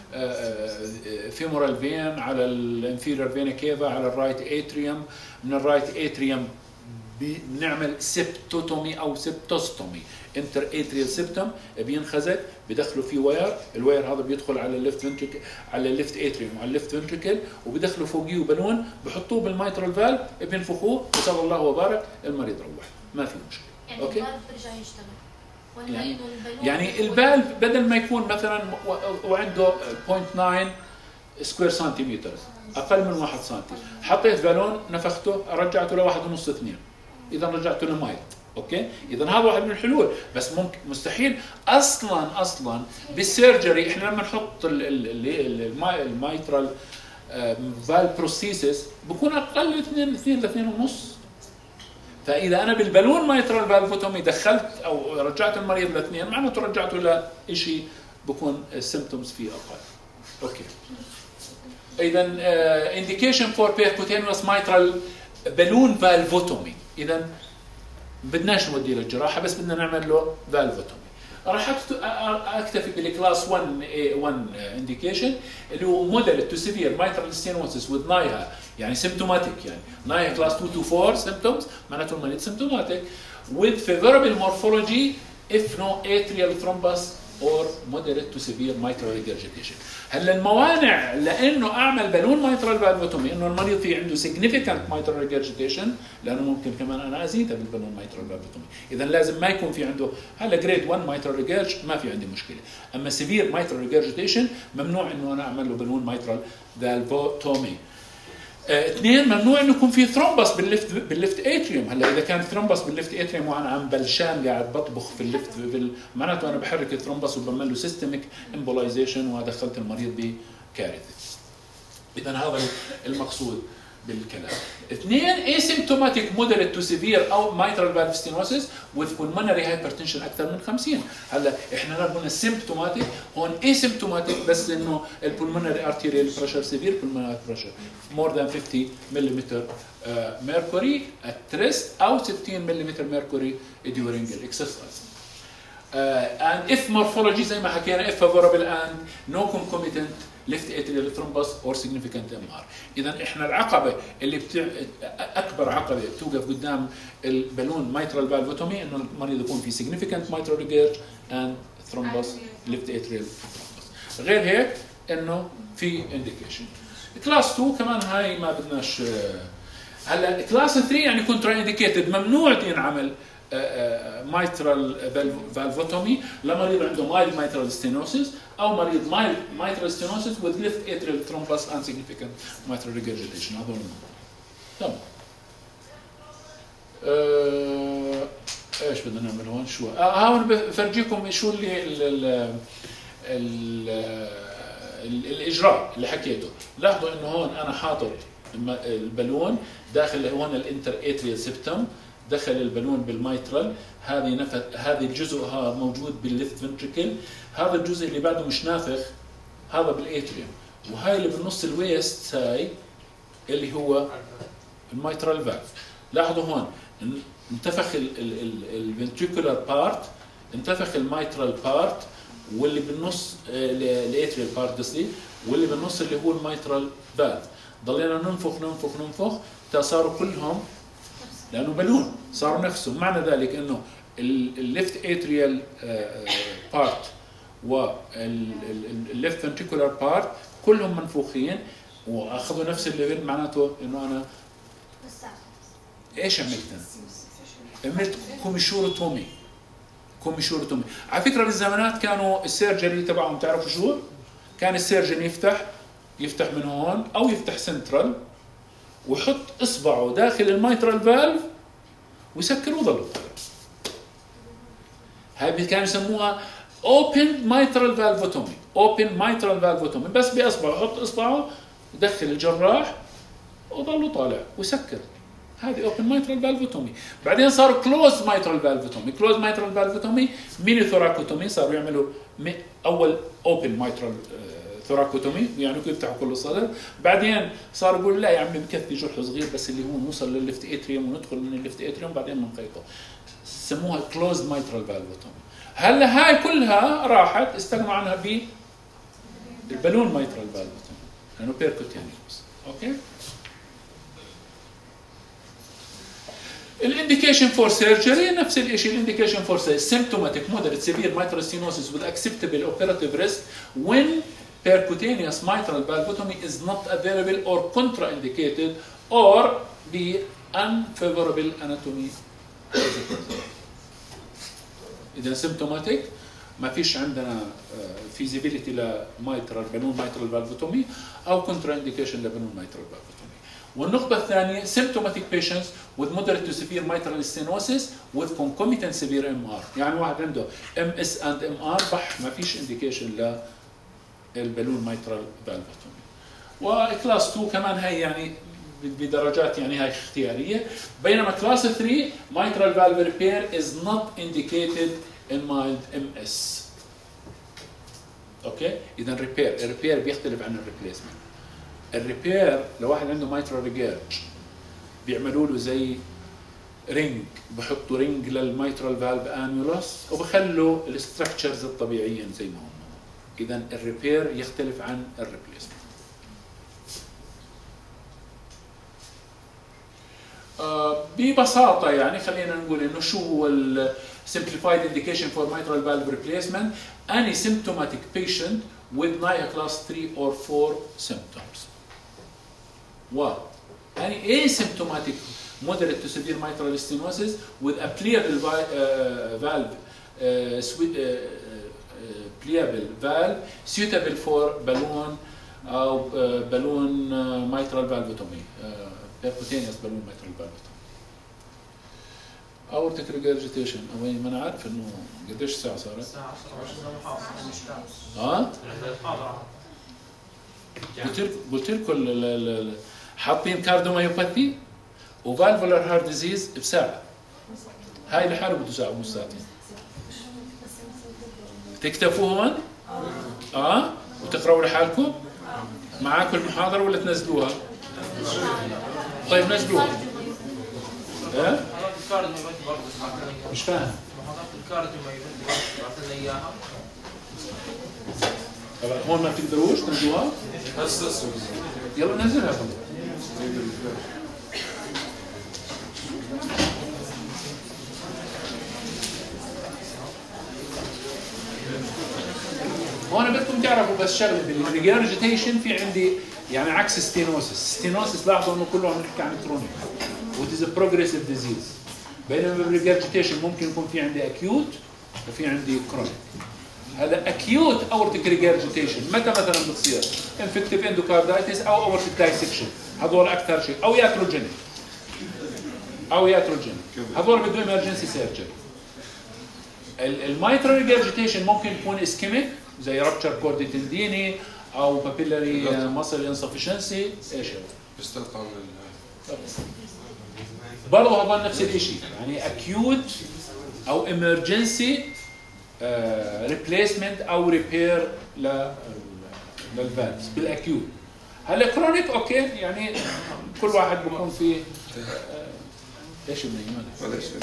فيمورال فين على الانفيريور فينا كيفا على الرايت اتريوم، من الرايت اتريوم بنعمل سبتوتومي او سبتوستومي انتر اتريال سبتم بينخزق بدخلوا فيه واير، الواير هذا بيدخل على الليفت فنتريكل على الليفت اتريوم وعلى الليفت فنتريكل وبيدخلوا فوقيه بالون بحطوه بالمايترال فالف بينفخوه وصلى الله وبارك المريض روح ما في مشكله. يعني اوكي الفالف بيرجع يشتغل ولا يعني إنه البالون يعني الفالف بدل ما يكون مثلا وعنده صفر فاصلة تسعة سكوير سنتيمتر اقل من واحد سنتي، حطيت بالون نفخته رجعته لواحد ونص اثنين، اذا رجعته لمايت. اوكي اذا هذا واحد من الحلول، بس ممكن مستحيل اصلا اصلا بالسيرجري احنا لما نحط المايترال فالف بروستيسيس بكون اقل من اثنين اثنين لاثنين ونص. فاذا انا بالبالون مايترال فالفوتومي دخلت او رجعت المريض لاثنين معناته رجعته لشيء بكون السيمبتومز فيه اقل. اوكي اذا انديكيشن فور بيركوتينيوس مايترال بالون فالفوتومي، اذا بدناش نوديه للجراحه بس بدنا نعمل له فالفوتومي. راح اكتفي بالكلاس واحد واحد انديكيشن اللي هو موديل تو سيفير مايترال ستينوسيس وذ نايها يعني سيمتوماتيك، يعني نايها كلاس اثنين تو أربعة سيمتومز معناته المريض سيمتوماتيك with favorable morphology if no atrial thrombus or moderate to severe mitral regurgitation. هلا الموانع لانه اعمل بالون مايترال فالفوتومي انه المريض في عنده significant mitral regurgitation، لانه ممكن كمان انا ازيدها بالبالون مايترال فالفوتومي، اذا لازم ما يكون في عنده هلا جريد واحد mitral regurg ما في عندي مشكله، اما severe mitral regurgitation ممنوع انه انا اعمل له بالون مايترال فالفوتومي. آه، اثنين ممنوع انه يكون في ثرومبس بالليفت بالليفت اتريوم. هلا اذا كان ثرومبس بالليفت اتريوم وانا عم بلشان قاعد بطبخ في الليفت بال... معناته انا بحرك الثرومبس وبعمل له سيستميك امبولايزيشن ودخلت المريض بكارثه. اذا هذا المقصود بالكلام. اثنين asymptomatic moderate to severe او mitral valve stenosis with pulmonary hypertension اكثر من خمسين. هلا احنا قلنا symptomatic، هون asymptomatic بس انه البulmonary arterial pressure severe pulmonary pressure more than fifty millimeter uh, mercury at rest او sixteen millimeter mercury during exercise. Uh, and if morphology زي ما حكينا if favorable and no concomitant left atrial thrombus or significant M R. إذا إحنا العقبة اللي بتع... أكبر عقبة بتوقف قدام البالون mitral valvotomy إنه المريض يكون في significant mitral regurg and thrombus left atrial thrombus. غير هيك إنه في indication. كلاس اثنين كمان هاي ما بدناش. هلا كلاس ثلاثة يعني contra indicated، ممنوع ينعمل mitral valvotomy لمريض عنده mild mitral stenosis او مريض mild mitral stenosis with left atrial thrombus and significant mitral regurgitation. هذول تمام. أه... ايش بدنا نعمل هون؟ شو اه هون بفرجيكم شو اللي ال ال ال ال الاجراء اللي حكيته. لاحظوا انه هون انا حاطط البالون داخل هون الانتر اتريال سيبتم، دخل البالون بالمايترال، هذه نفذ هذه الجزء هذا موجود بالليفت فنتريكل، هذا الجزء اللي بعده مش نافخ هذا بالاتريوم، وهاي اللي بالنص الويست هاي اللي هو المايترال فالف. لاحظوا هون انتفخ الفنتريكولار بارت، انتفخ المايترال بارت، واللي بالنص الاتريال بارت قصدي، واللي بالنص اللي هو المايترال فالف. ضلينا ننفخ ننفخ ننفخ تا صاروا كلهم لانه بالون صاروا نفسهم. معنى ذلك انه الليفت اتريال بارت والليفت فنتريكولار بارت كلهم منفوخين واخذوا نفس الليفل. معناته انه انا ايش عملت؟ عملت كوميشوروتومي. كوميشوروتومي على فكره بالزمانات كانوا السيرجري تبعهم تعرفوا شو؟ كان السيرجن يفتح يفتح من هون او يفتح سنترال ويحط اصبعه داخل المايترال فالف ويسكر ويضل طالع. هاي كانوا يسموها open mitral valvotomy. open mitral valvotomy بس باصبعه يحط اصبعه يدخل الجراح وضل طالع ويسكر. هذه open mitral valvotomy. بعدين صار closed mitral valvotomy. closed mitral valvotomy ميني ثوراكوتومي، صاروا يعملوا اول open mitral ثوراكوتومي يعني يفتحوا كل الصدر. بعدين صار يقول لا يا عمي بكفي جرح صغير بس اللي هو نوصل للليفت اتريوم وندخل من الليفت اتريوم بعدين بنقيطه. سموها كلوزد مايترال فالفوتومي. هلا هاي كلها راحت استغنوا عنها بالبالون مايترال فالفوتومي لانه بيركوتينيوس. اوكي. الانديكيشن فور سيرجري نفس الشيء. الانديكيشن فور symptomatic moderate severe mitral stenosis with acceptable operative risk when percutaneous mitral valvotomy is not available or contraindicated or be unfavorable anatomy. إذا symptomatic ما فيش عندنا feasibility لميترال بالون mitral valvotomy أو contraindication لبالون mitral valvotomy. والنقطة الثانية symptomatic patients with moderate to severe mitral stenosis with concomitant severe M R. يعني واحد عنده M S and M R بح ما فيش indication ل البالون مايترال فالفوتومي. وكلاس اثنين كمان هي يعني بدرجات يعني هاي اختياريه. بينما كلاس ثلاثة mitral valve repair is not indicated in mild M S. اوكي؟ اذا ريبير، الريبير بيختلف عن الريبليسمنت. الريبير لو واحد عنده مايترال ريجيرج بيعملوا له زي رينج، بحطوا رينج للمايترال فالف انيولوس وبخلوا الاستراكشرز الطبيعيين زي ما هم. إذا الريبير يختلف عن الريبليسمنت. آه ببساطة يعني خلينا نقول إنه شو هو ال simplified indication for mitral valve replacement. Any symptomatic patient with N I A class three or four symptoms. What? Any asymptomatic moderate to severe mitral stenosis with a pliable uh, valve uh, sweet, uh, pliable valve suitable for balloon او آه، بالون مايترال فالفوتومي، بيركوتينيوس بالون مايترال فالفوتومي. اورتيك ريجرجيتيشن، ما انا عارف انه قديش ساعه صارت؟ الساعة عشرة اه قلت لكم قلت لكم ال- ال- ال- حاطين كارديوميوباثي وفالفولار هارت ديزيز بساعه. هاي لحاله بده ساعه ونص ساعتين. تكتفوا هون؟ اه وتقراوا لحالكم؟ معاكم المحاضره ولا تنزلوها؟ طيب نزلوها. ايه؟ الكارديو ما يبدي برضه بعثنا مش فاهم. محاضرات الكارديو ما يبدي برضه بعثنا اياها. طبعا هون ما بتقدروش تنزلوها؟ بس بس يلا نزلها طبعا. هون بدكم تعرفوا بس شغله بالريجرجيتيشن في عندي يعني عكس ستينوسس، ستينوسس لاحظوا انه كله عم نحكي عن كرونيك وتيز بروجريسيف ديزيز، بينما بالريجرجيتيشن ممكن يكون في عندي اكيوت وفي عندي كرونيك. هذا اكيوت اورتيك ريجرجيتيشن متى مثلا بتصير؟ انفكتيف اندوكاردايتس او اورتيك دايسكشن، هذول اكثر شيء، او ياتروجينيك او ياتروجينيك، هذول بده ايمرجنسي سيرجري. المايترال ريجرجيتيشن ممكن يكون اسكيميك زي رابتشر كوردي تنديني او بابيلاري ماسل انسفشنسي، ايش هو؟ بيستقطع من برضه هذول نفس الشيء، يعني اكيوت او ايمرجنسي ريبليسمنت او ريبير للفالفز بالاكيوت. هلا كرونيك اوكي، يعني كل واحد بيكون فيه آه، ايش بنيمان؟ ولا شيء.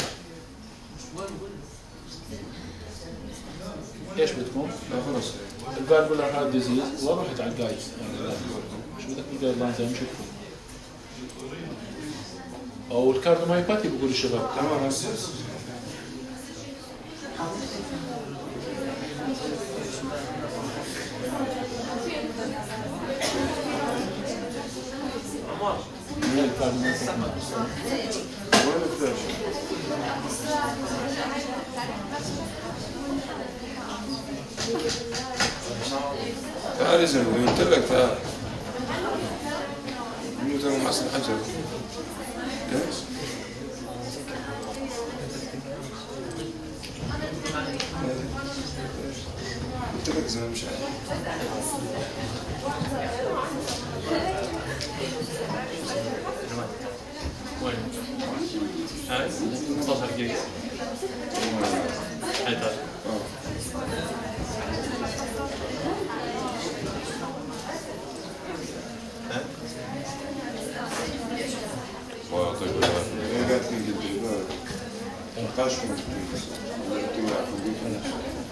ايش بدكم؟ لا خلص. الفالفولار هارت ديزيز ورحت على الجايد. شو بدك الجايد لاين زي ما شفت؟ او الكارديوميوباثي بقول الشباب. تمام بس بس. عمر هي الكارديوميوباثي. وين الفلاش؟ تعال يا زلمه قلت لك تعال. انه ترى معصب حجر. ليش؟ قلت لك زلمه مش عارف. وين؟ هاي منتصر جيز هاي طيب والله طيب انا قاعد تنقل بالبال. طاش من البيت.